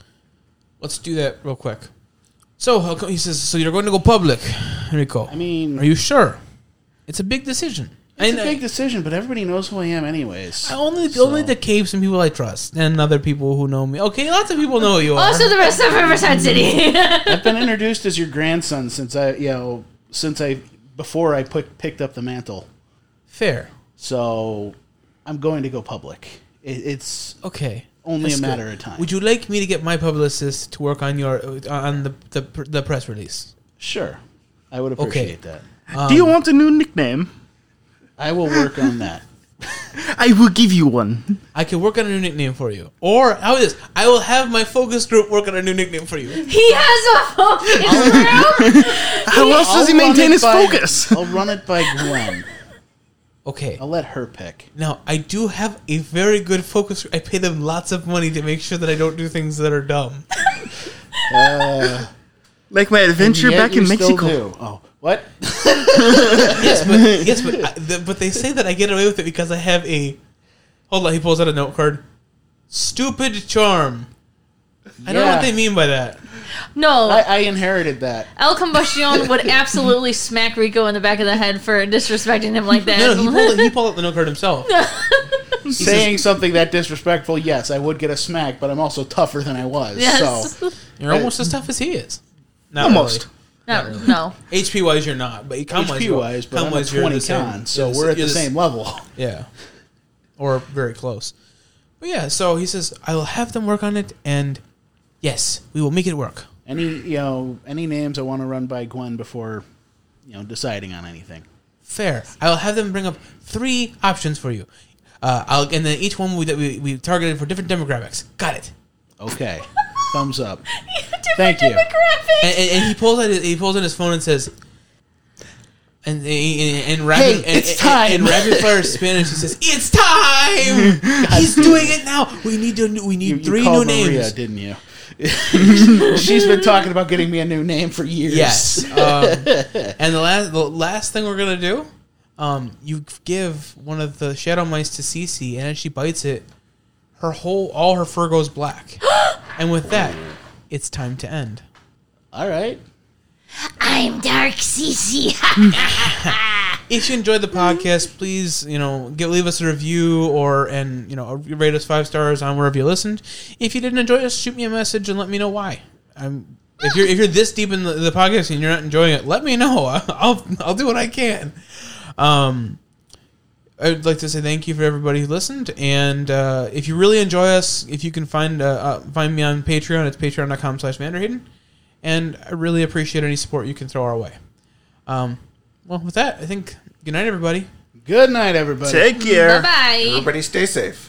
let's do that real quick. So how come- he says, so you're going to go public, Enrico? I mean, Are you sure? It's a big decision. it's I, a big decision, but everybody knows who I am, anyways. I only So- only the caves and people I trust, and other people who know me. Okay, lots of people know who you are. Also, the rest of Riverside City. I've been introduced as your grandson since I, you know, since I before I put picked up the mantle. Fair. So I'm going to go public. It, it's Okay. only That's a matter good. of time. Would you like me to get my publicist to work on your on the the, the press release? Sure, I would Okay. appreciate that. Do you want a new nickname? I will work on that. I will give you one. I can work on a new nickname for you. Or how is this? I will have my focus group work on a new nickname for you. He has a focus group. How else does he I'll run maintain it his by- focus? I'll run it by Gwen. Okay. I'll let her pick. Now I do have a very good focus. I pay them lots of money to make sure that I don't do things that are dumb. Uh, Like my adventure Yet back you in still Mexico. do. Oh, what? yes, but yes, but I, the, but they say that I get away with it because I have a. Hold on, he pulls out a note card. Stupid charm. I don't know what Yeah. they mean by that. No, I, I inherited that. El Combustion would absolutely smack Rico in the back of the head for disrespecting him like that. No, no, he pulled, he pulled out the note card himself. Saying something that disrespectful, yes, I would get a smack, but I'm also tougher than I was. Yes. So You're almost as tough as he is. Not Almost. really. No, no. H P wise, you're not, but con wise, H P you are. wise, but Con I'm a wise, you're twenty the same- con, so you're we're at the you're same level. Yeah, or very close. But yeah, so he says I will have them work on it, and yes, we will make it work. Any you know any names I want to run by Gwen before you know deciding on anything. Fair. I will have them bring up three options for you. Uh, I'll, and then each one we, that we we targeted for different demographics. Got it. Okay, thumbs up. Thank you. And, and, and he pulls out his, he pulls in his phone and says, and and, and, rapid, Hey, and, it's and- time. And, rapid fire Spanish, he says, "It's time! He's doing it now. We need to. We need You, you three new called Maria, names." didn't you? She's been talking about getting me a new name for years. Yes. Um, and the last the last thing we're gonna do, um, you give one of the shadow mice to Cece, and as she bites it, her whole all her fur goes black. And with that, it's time to end. All right. I'm Dark Cece. If you enjoyed the podcast, please, you know, give, leave us a review or and you know rate us five stars on wherever you listened. If you didn't enjoy us, shoot me a message and let me know why. I'm if you're if you're this deep in the, the podcast and you're not enjoying it, let me know. I'll I'll do what I can. Um, I'd like to say thank you for everybody who listened, and uh, if you really enjoy us, if you can find uh, uh, find me on Patreon, it's patreon dot com slash Vanderhayden, and I really appreciate any support you can throw our way. Um. Well, with that, I think good night, everybody. Good night, everybody. Take care. Bye bye. Everybody stay safe.